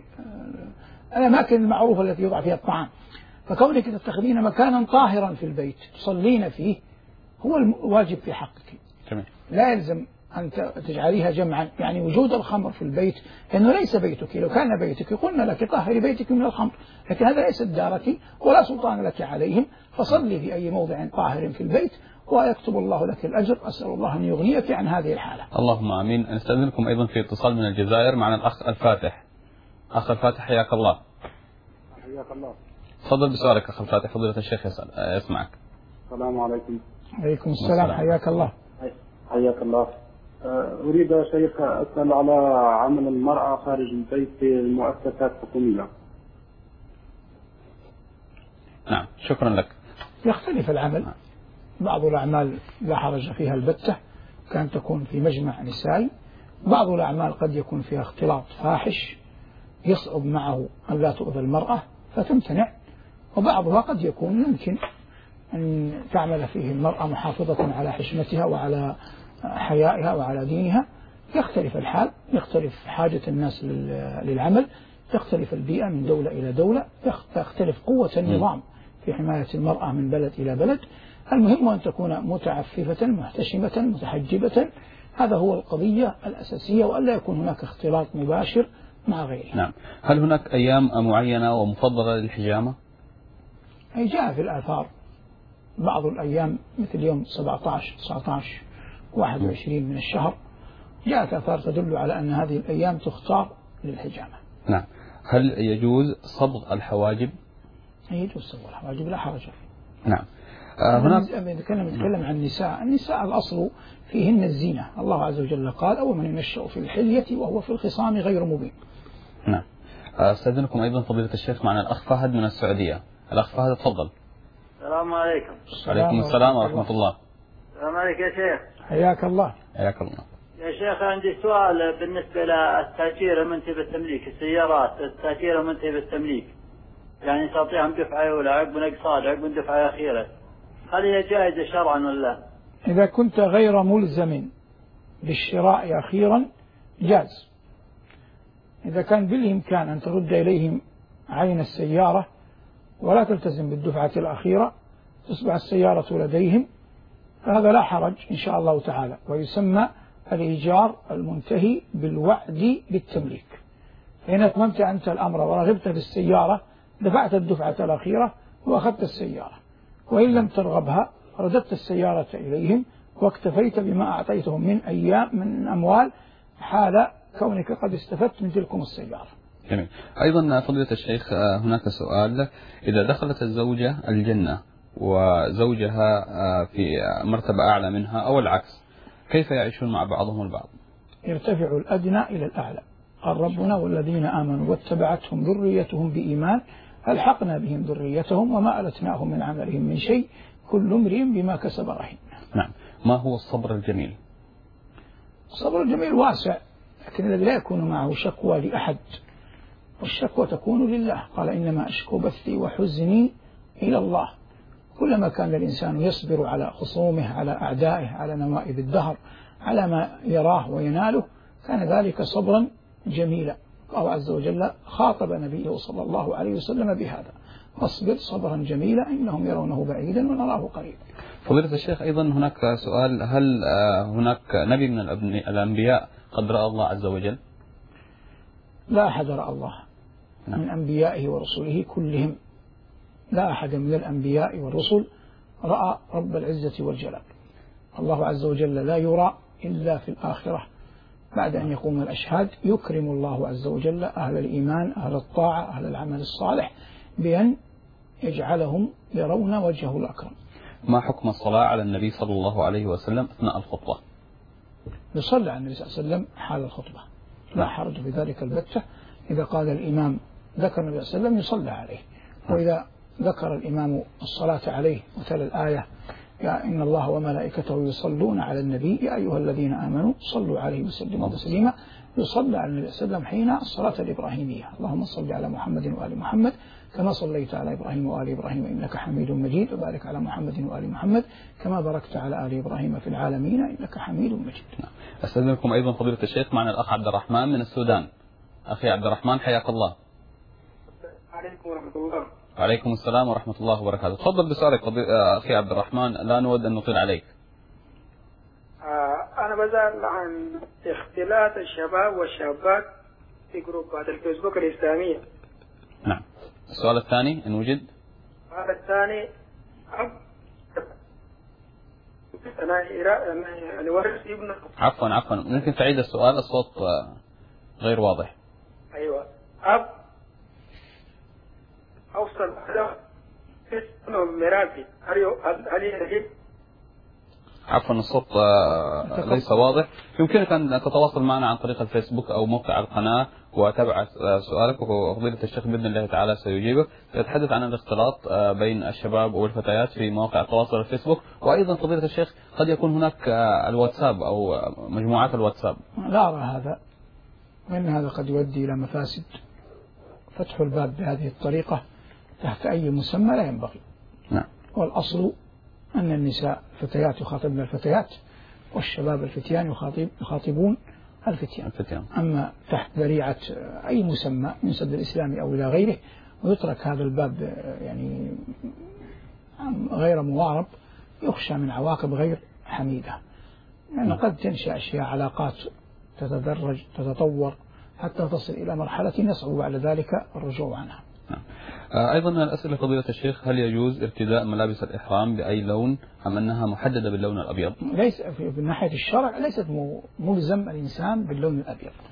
الأماكن المعروفة التي يوضع فيها الطعام، فكونك تتخذين مكانا طاهرا في البيت تصلين فيه هو الواجب في حقك. لا يلزم أن تجعليها جمعا، يعني وجود الخمر في البيت لأنه ليس بيتك، لو كان بيتك قلنا لك طهري بيتك من الخمر، لكن هذا ليس دارك ولا سلطان لك عليهم، فصلي في أي موضع طاهر في البيت ويكتب الله لك الأجر. أسأل الله أن يغنيك عن هذه الحالة. اللهم آمين. نستأذنكم أيضا في اتصال من الجزائر معنا الأخ الفاتح. أخ الفاتح حياك الله. حياك الله. تفضل بسؤالك أخ الفاتح، فضيلة الشيخ يسأل يسمعك. السلام عليكم. عليكم السلام. حياك الله. حياك الله. أريد يا شيخ أسأل على عمل المرأة خارج البيت في المؤسسات الحكومية. نعم. شكرا لك. يختلف العمل، بعض الأعمال لا حرج فيها البتة، كان تكون في مجمع نسائي، بعض الأعمال قد يكون فيها اختلاط فاحش يصعب معه أن لا تؤذى المرأة فتمتنع، وبعضها قد يكون يمكن أن تعمل فيه المرأة محافظة على حشمتها وعلى حيائها وعلى دينها. يختلف الحال، يختلف حاجة الناس للعمل، تختلف البيئة من دولة إلى دولة، تختلف قوة النظام في حماية المرأة من بلد إلى بلد. المهم أن تكون متعففة محتشمة متحجبة، هذا هو القضية الأساسية، وألا يكون هناك اختلاط مباشر مع غيره. نعم. هل هناك أيام معينة ومفضلة للحجامة؟ أي جاء في الآثار بعض الأيام مثل يوم سبعة عشر تسعة عشر واحد وعشرين من الشهر، جاءت آثار تدل على أن هذه الأيام تختار للحجامة، نعم. هل يجوز صبغ الحواجب؟ يجوز صبغ الحواجب لا حرج فيه. نعم. آه هناك نتكلم نتكلم عن النساء، النساء الأصل فيهن الزينة، الله عز وجل قال أو من ينشأ في الحلية وهو في الخصام غير مبين. نعم. أستاذنكم أيضا فضيلة الشيخ معنا الأخ فهد من السعودية. الأخ فهد تفضل. السلام عليكم. وعليكم السلام ورحمة الله. السلام عليكم يا شيخ. حياك الله. حياك الله. يا شيخ عندي سؤال بالنسبة للتأجير المنتهي بالتمليك، السيارات التأجير المنتهي بالتمليك، يعني تعطيهم دفعة أولى عقب نقصان عقب دفعة أخيرة، هل هي جائزة شرعا ولا؟ إذا كنت غير ملزم بالشراء أخيرا جاز. إذا كان بالإمكان أن ترد إليهم عين السيارة ولا تلتزم بالدفعة الأخيرة تصبح السيارة لديهم، فهذا لا حرج إن شاء الله تعالى، ويسمى الإيجار المنتهي بالوعد بالتمليك. فإن أتممت أنت الأمر ورغبت بالسيارة دفعت الدفعة الأخيرة وأخذت السيارة، وإن لم ترغبها رددت السيارة إليهم واكتفيت بما أعطيتهم من أيام من أموال حال كونك قد استفدت من تلكم السيارة. جميل. أيضا فضيلة الشيخ هناك سؤال: إذا دخلت الزوجة الجنة وزوجها في مرتبة أعلى منها أو العكس، كيف يعيشون مع بعضهم البعض؟ يرتفع الأدنى إلى الأعلى. قال ربنا: والذين آمنوا واتبعتهم ذريتهم بإيمان ألحقنا بهم ذريتهم وما ألتناهم من عملهم من شيء كل امرئ بما كسب رهين. نعم. ما هو الصبر الجميل؟ الصبر الجميل واسع، لكن الذي لا يكون معه شكوى لأحد، والشكوى تكون لله. قال: إنما أشكو بثي وحزني إلى الله. كلما كان الإنسان يصبر على خصومه، على أعدائه، على نوائب الدهر، على ما يراه ويناله، كان ذلك صبرا جميلا. الله عز وجل خاطب نبيه صلى الله عليه وسلم بهذا: فاصبر صبرا جميلا إنهم يرونه بعيدا ونراه قريبا. فضيلة الشيخ أيضا هناك سؤال: هل هناك نبي من الأنبياء قد رأى الله عز وجل؟ لا أحد رأى الله من أنبيائه ورسله كلهم، لا أحد من الأنبياء والرسل رأى رب العزة والجلال. الله عز وجل لا يرى إلا في الآخرة بعد أن يقوم الأشهاد. يكرم الله عز وجل أهل الإيمان، أهل الطاعة، أهل العمل الصالح، بأن يجعلهم يرون وجهه الأكرم. ما حكم الصلاة على النبي صلى الله عليه وسلم أثناء الخطبة؟ يصلى على النبي صلى الله عليه وسلم حال الخطبة، لا حرج في ذلك البتة. إذا قال الإمام ذكر النبي صلى الله عليه وسلم يصلى عليه، وإذا ذكر الإمام الصلاة عليه وتلا الآية: يا إن الله وملائكته يصلون على النبي يا أيها الذين آمنوا صلوا عليه وسلموا تسليما، يصلى على النبي صلى الله عليه وسلم حين الصلاة الإبراهيمية: اللهم صل على محمد وآل محمد كما صليت على إبراهيم وآل إبراهيم إنك حميد مجيد، وبارك على محمد وآل محمد كما باركت على آل إبراهيم في العالمين إنك حميد مجيد. أستاذنكم أيضا فضيلة الشيخ معنا الأخ عبد الرحمن من السودان. أخي عبد الرحمن حياك الله. عليكم ورحمة الله. وعليكم السلام ورحمة الله وبركاته. تفضل بسؤالك أخي عبد الرحمن، لا نود أن نطيل عليك. آه أنا بسأل عن اختلاط الشباب والشابات في جروبات الفيسبوك الإسلامية. نعم. السؤال الثاني إن وجد. السؤال الثاني: أنا يعني ورث ابن. عفوا عفوا ممكن تعيد السؤال؟ الصوت غير واضح. أيوة. أب أوصل هذا اسمه ميراثي، هل هل يجب؟ عفوا الصوت ليس واضح. يمكنك أن تتواصل معنا عن طريق الفيسبوك أو موقع القناة وتابع سؤالك، وفضيلة الشيخ بإذن الله تعالى سيجيبك. يتحدث عن الاختلاط بين الشباب والفتيات في مواقع التواصل الفيسبوك، وأيضا فضيلة الشيخ قد يكون هناك الواتساب أو مجموعات الواتساب. لا أرى هذا، وإن هذا قد يؤدي إلى مفاسد. فتح الباب بهذه الطريقة تحت أي مسمى لا ينبغي. نعم. والأصل أن النساء الفتيات يخاطبن الفتيات، والشباب الفتيان يخاطب يخاطبون الفتيان. الفتيان. أما تحت ذريعة أي مسمى من سد الإسلام أو إلى غيره، ويترك هذا الباب يعني غير موارب، يخشى من عواقب غير حميدة، لأن يعني قد تنشأ أشياء علاقات تتدرج تتطور حتى تصل إلى مرحلة يصعب بعد ذلك الرجوع عنها. نعم. أيضا من الأسئلة فضيلة الشيخ: هل يجوز ارتداء ملابس الإحرام بأي لون أم أنها محددة باللون الأبيض؟ ليس من ناحية الشرع ليست ملزم الإنسان باللون الأبيض،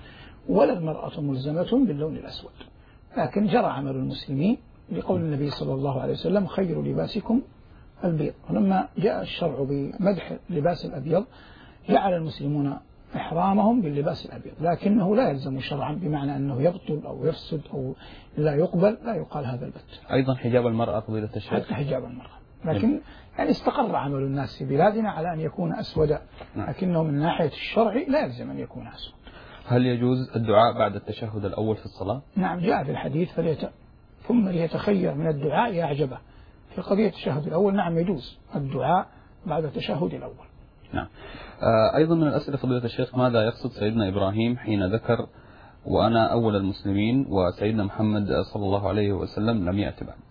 ولا المرأة ملزمة باللون الأسود، لكن جرى عمل المسلمين لقول النبي صلى الله عليه وسلم خير لباسكم البيض. ولما جاء الشرع بمدح لباس الأبيض جعل المسلمون إحرامهم باللباس الأبيض، لكنه لا يلزم شرعا بمعنى أنه يبطل أو يفسد أو لا يقبل، لا يقال هذا البت. أيضا حجاب المرأة فضيلة الشيخ؟ حتى حجاب المرأة، لكن يعني استقر عمل الناس في بلادنا على أن يكون أسودا، لكنه من ناحية الشرع لا يلزم أن يكون أسود. هل يجوز الدعاء بعد التشهد الأول في الصلاة؟ نعم، جاء في الحديث فليت ثم ليتخير من الدعاء أعجبه. في قضية التشهد الأول نعم يجوز الدعاء بعد التشهد الأول. نعم. أيضا من الأسئلة فضيلة الشيخ، ماذا يقصد سيدنا إبراهيم حين ذكر وأنا أول المسلمين وسيدنا محمد صلى الله عليه وسلم لم يأت بعد؟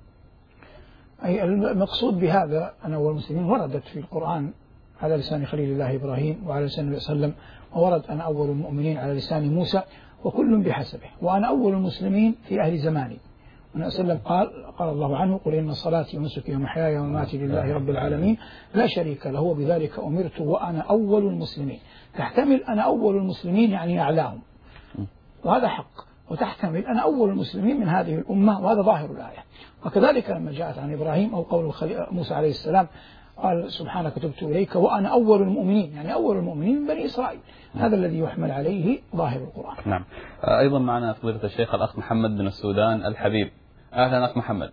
أي المقصود بهذا أنا أول المسلمين وردت في القرآن على لسان خليل الله إبراهيم وعلى لسان النبي صلى الله عليه وسلم، وورد أنا أول المؤمنين على لسان موسى، وكل بحسبه. وأنا أول المسلمين في أهل زماني. والنبي صلى الله عليه وسلم قال قال الله عنه قل إن صلاتي ونسكي ومحياي ومماتي لله رب العالمين لا شريك له وبذلك أمرت وأنا أول المسلمين. تحتمل أنا أول المسلمين يعني أعلاهم، وهذا حق، وتحتمل أنا أول المسلمين من هذه الأمة، وهذا ظاهر الآية. وكذلك لما جاءت عن إبراهيم أو قول موسى عليه السلام قال سبحانك تبت إليك وأنا أول المؤمنين، يعني أول المؤمنين من بني إسرائيل. هذا الذي يحمل عليه ظاهر القرآن. نعم. أيضا معنا فضيلة الشيخ الأخ محمد من السودان الحبيب. أهلا أخ محمد.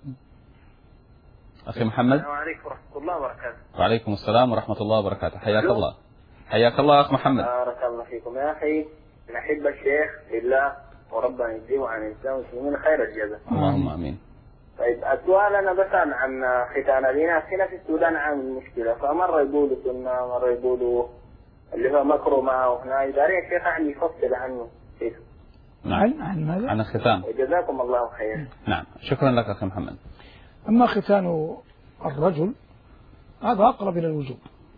أخي محمد. السلام عليكم ورحمة الله وبركاته. وعليكم السلام ورحمة الله وبركاته. حياك الله. حياك الله أخ محمد. بارك الله فيكم يا أخي، نحب الشيخ بالله وربنا يجزيه عن الإسلام والمسلمين خير الجزاء. اللهم آمين. طيب السؤال أنا بسأل عن ختان الإناث. هنا في السودان عامل مشكلة، فمرة يقولوا سنة مرة يقولوا اللي هو مكرمة، وهنا داري الشيخ عن يفصل عنه كيف. نعم. عن ماذا؟ عن الختان. جزاكم الله خير. نعم، شكرا لك أخي محمد. أما ختان الرجل هذا أقرب إلى الوجوب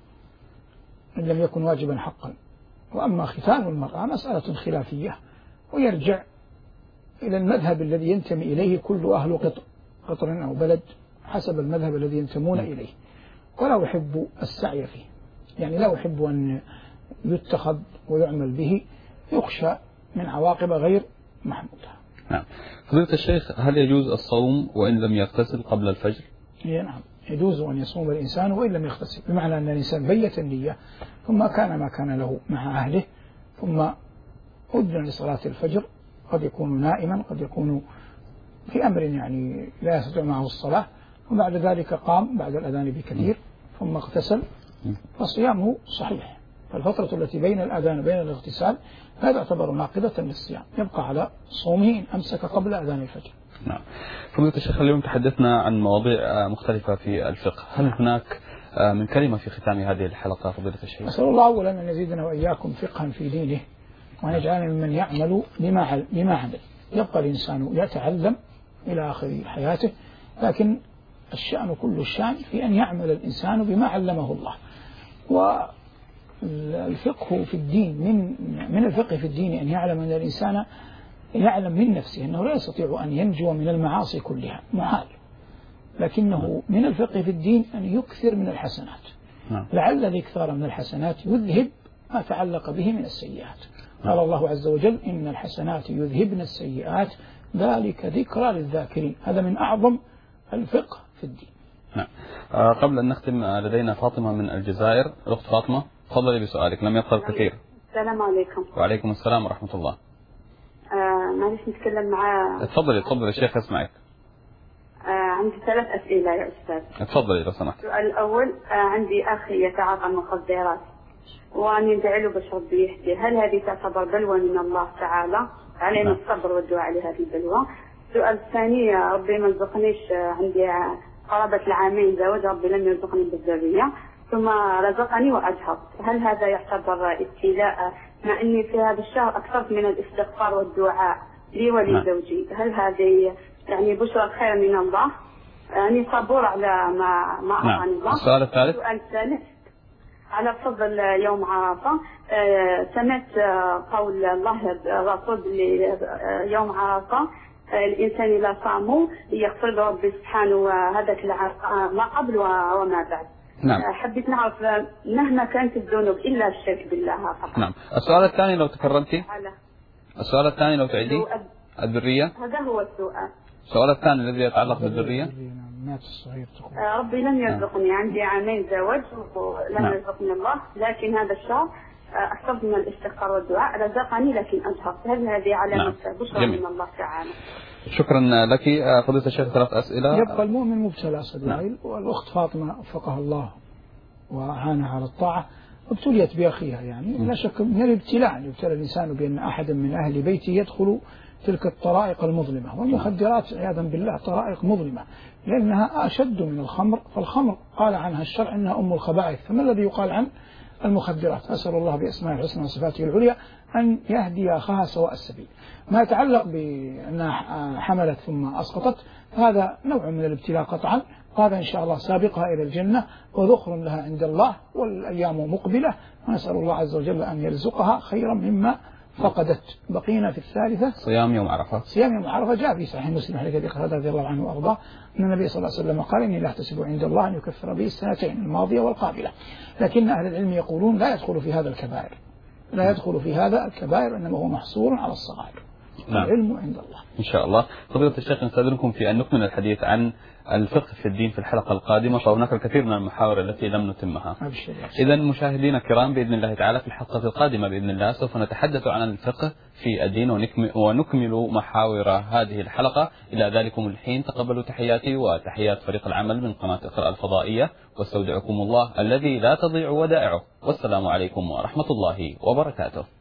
إن لم يكن واجبا حقا، وأما ختان المرأة مسألة خلافية، ويرجع إلى المذهب الذي ينتمي إليه كل أهل قطر قطر أو بلد حسب المذهب الذي ينتمون إليه، ولا أحب السعي فيه، يعني لا أحب أن يتخذ ويعمل به، يخشى من عواقب غير محمودة. نعم. فضيلة الشيخ، هل يجوز الصوم وإن لم يغتسل قبل الفجر؟ نعم، يجوز أن يصوم الإنسان وإن لم يغتسل، بمعنى أن الإنسان بيت النية ثم كان ما كان له مع أهله، ثم أذن لصلاة الفجر، قد يكون نائما قد يكون في أمر يعني لا يستطيع معه الصلاة، وبعد ذلك قام بعد الأذان بكثير ثم اغتسل، فصيامه صحيح. فالفترة التي بين الأذان وبين الاغتسال لا تعتبر ناقضة للصيام، يبقى على صومه إن أمسك قبل أذان الفجر. نعم. فضيلة الشيخ، اليوم تحدثنا عن مواضيع مختلفة في الفقه، هل هناك من كلمة في ختام هذه الحلقة فضيلة الشيخ؟ أسأل الله أولا أن يزيدنا وإياكم فقها في دينه، وأن يجعلنا ممن يعمل بما بما عمل. يبقى الإنسان يتعلم إلى آخر حياته، لكن الشأن كل الشأن في أن يعمل الإنسان بما علمه الله. والفقه في الدين من من الفقه في الدين أن يعلم أن الإنسان يعلم من نفسه أنه لا يستطيع أن ينجو من المعاصي كلها، محال، لكنه من الفقه في الدين أن يكثر من الحسنات، لعل الإكثار من الحسنات يذهب ما تعلق به من السيئات. قال الله عز وجل إن الحسنات يذهبن السيئات ذلك ذكرى للذاكرين. هذا من أعظم الفقه في الدين. نعم. آه قبل أن نختم لدينا فاطمة من الجزائر. أخت فاطمة تفضلي بسؤالك، لم يبقى كثير. السلام عليكم. وعليكم السلام ورحمة الله. آه معلش نتكلم مع. تفضلي تفضلي الشيخ يسمعك. آه عندي ثلاث أسئلة يا أستاذ. تفضلي لو سمحت. السؤال الأول، آه عندي أخي يتعاطى المخدرات وأن يدعي بشرب بيحكي، هل هذه تعتبر بلوى من الله تعالى؟ علينا الصبر والدعاء لهذه البلوى. السؤال الثاني، ربي ما رزقنيش، عندي قرابة العامين زوج، ربي لم يرزقني بالذرية ثم رزقني وأجهض، هل هذا يعتبر ابتلاء مع أني في هذا الشهر أكثرت من الاستغفار والدعاء لي ولزوجي؟ هل هذه يعني بشرى خير من الله؟ أني صبور على ما ما أعطاني الله. السؤال الثالث. السؤال الثالث على فضل يوم عرفة، آه سمعت آه قول الله الرسول يوم عرفة آه الإنسان إذا صاموا يغفر له ربي سبحانه هذاك العرفة ما قبل وما بعد. نعم. آه حبيت نعرف مهما كانت الذنوب إلا الشرك بالله فقط. نعم. السؤال الثاني لو تكرمتي. السؤال الثاني لو تعيدي. الذرية. هذا هو السؤال. السؤال الثاني الذي يتعلق بالذرية. آه ربي لم يرزقني، عندي عامين زواج ولم نعم. يرزقني الله، لكن هذا الشهر أكثر من الاستغفار والدعاء، رزقني لكن أجهرت. هل هذه علامة نعم. بشرى من الله تعالى؟ شكرا لك فضيلة الشيخ. ثلاث أسئلة. يبقى المؤمن مبتلى صديقي، والأخت فاطمة وفقها الله وأعانها على الطاعة ابتليت بأخيها، يعني لا شك من الابتلاء أن يبتلى الإنسان بأن أحدا من أهل بيته يدخل تلك الطرائق المظلمة، والمخدرات عياذا بالله طرائق مظلمة لأنها أشد من الخمر، فالخمر قال عنها الشرع أنها أم الخبائث، فما الذي يقال عن المخدرات؟ أسأل الله بأسماء الحسنى وصفاته العليا أن يهدي أخاها سواء السبيل. ما يتعلق بأنها حملت ثم أسقطت هذا نوع من الابتلاء قطعا، وهذا إن شاء الله سابقها إلى الجنة وذخر لها عند الله، والأيام مقبلة، ونسأل الله عز وجل أن يرزقها خيرا مما فقدت. بقينا في الثالثة صيام يوم عرفة. صيام يوم عرفة جاء في صحيح مسلم حديث أبي قتادة رضي الله عنه وأرضاه أن النبي صلى الله عليه وسلم قال إني لا أحتسب عند الله أن يكفر به السنتين الماضية والقابلة، لكن أهل العلم يقولون لا يدخل في هذا الكبائر، لا يدخل في هذا الكبائر، إنما هو محصور على الصغائر. نعم. العلم عند الله إن شاء الله. فضيلة الشيخ نستأذنكم في أن نكمل الحديث عن الفقه في الدين في الحلقة القادمة، فهناك الكثير من المحاور التي لم نتمها. إذا مشاهدينا الكرام بإذن الله تعالى في الحلقة القادمة بإذن الله سوف نتحدث عن الفقه في الدين ونكمل محاور هذه الحلقة. إلى ذلكم الحين تقبلوا تحياتي وتحيات فريق العمل من قناة اقرأ الفضائية، واستودعكم الله الذي لا تضيع ودائعه، والسلام عليكم ورحمة الله وبركاته.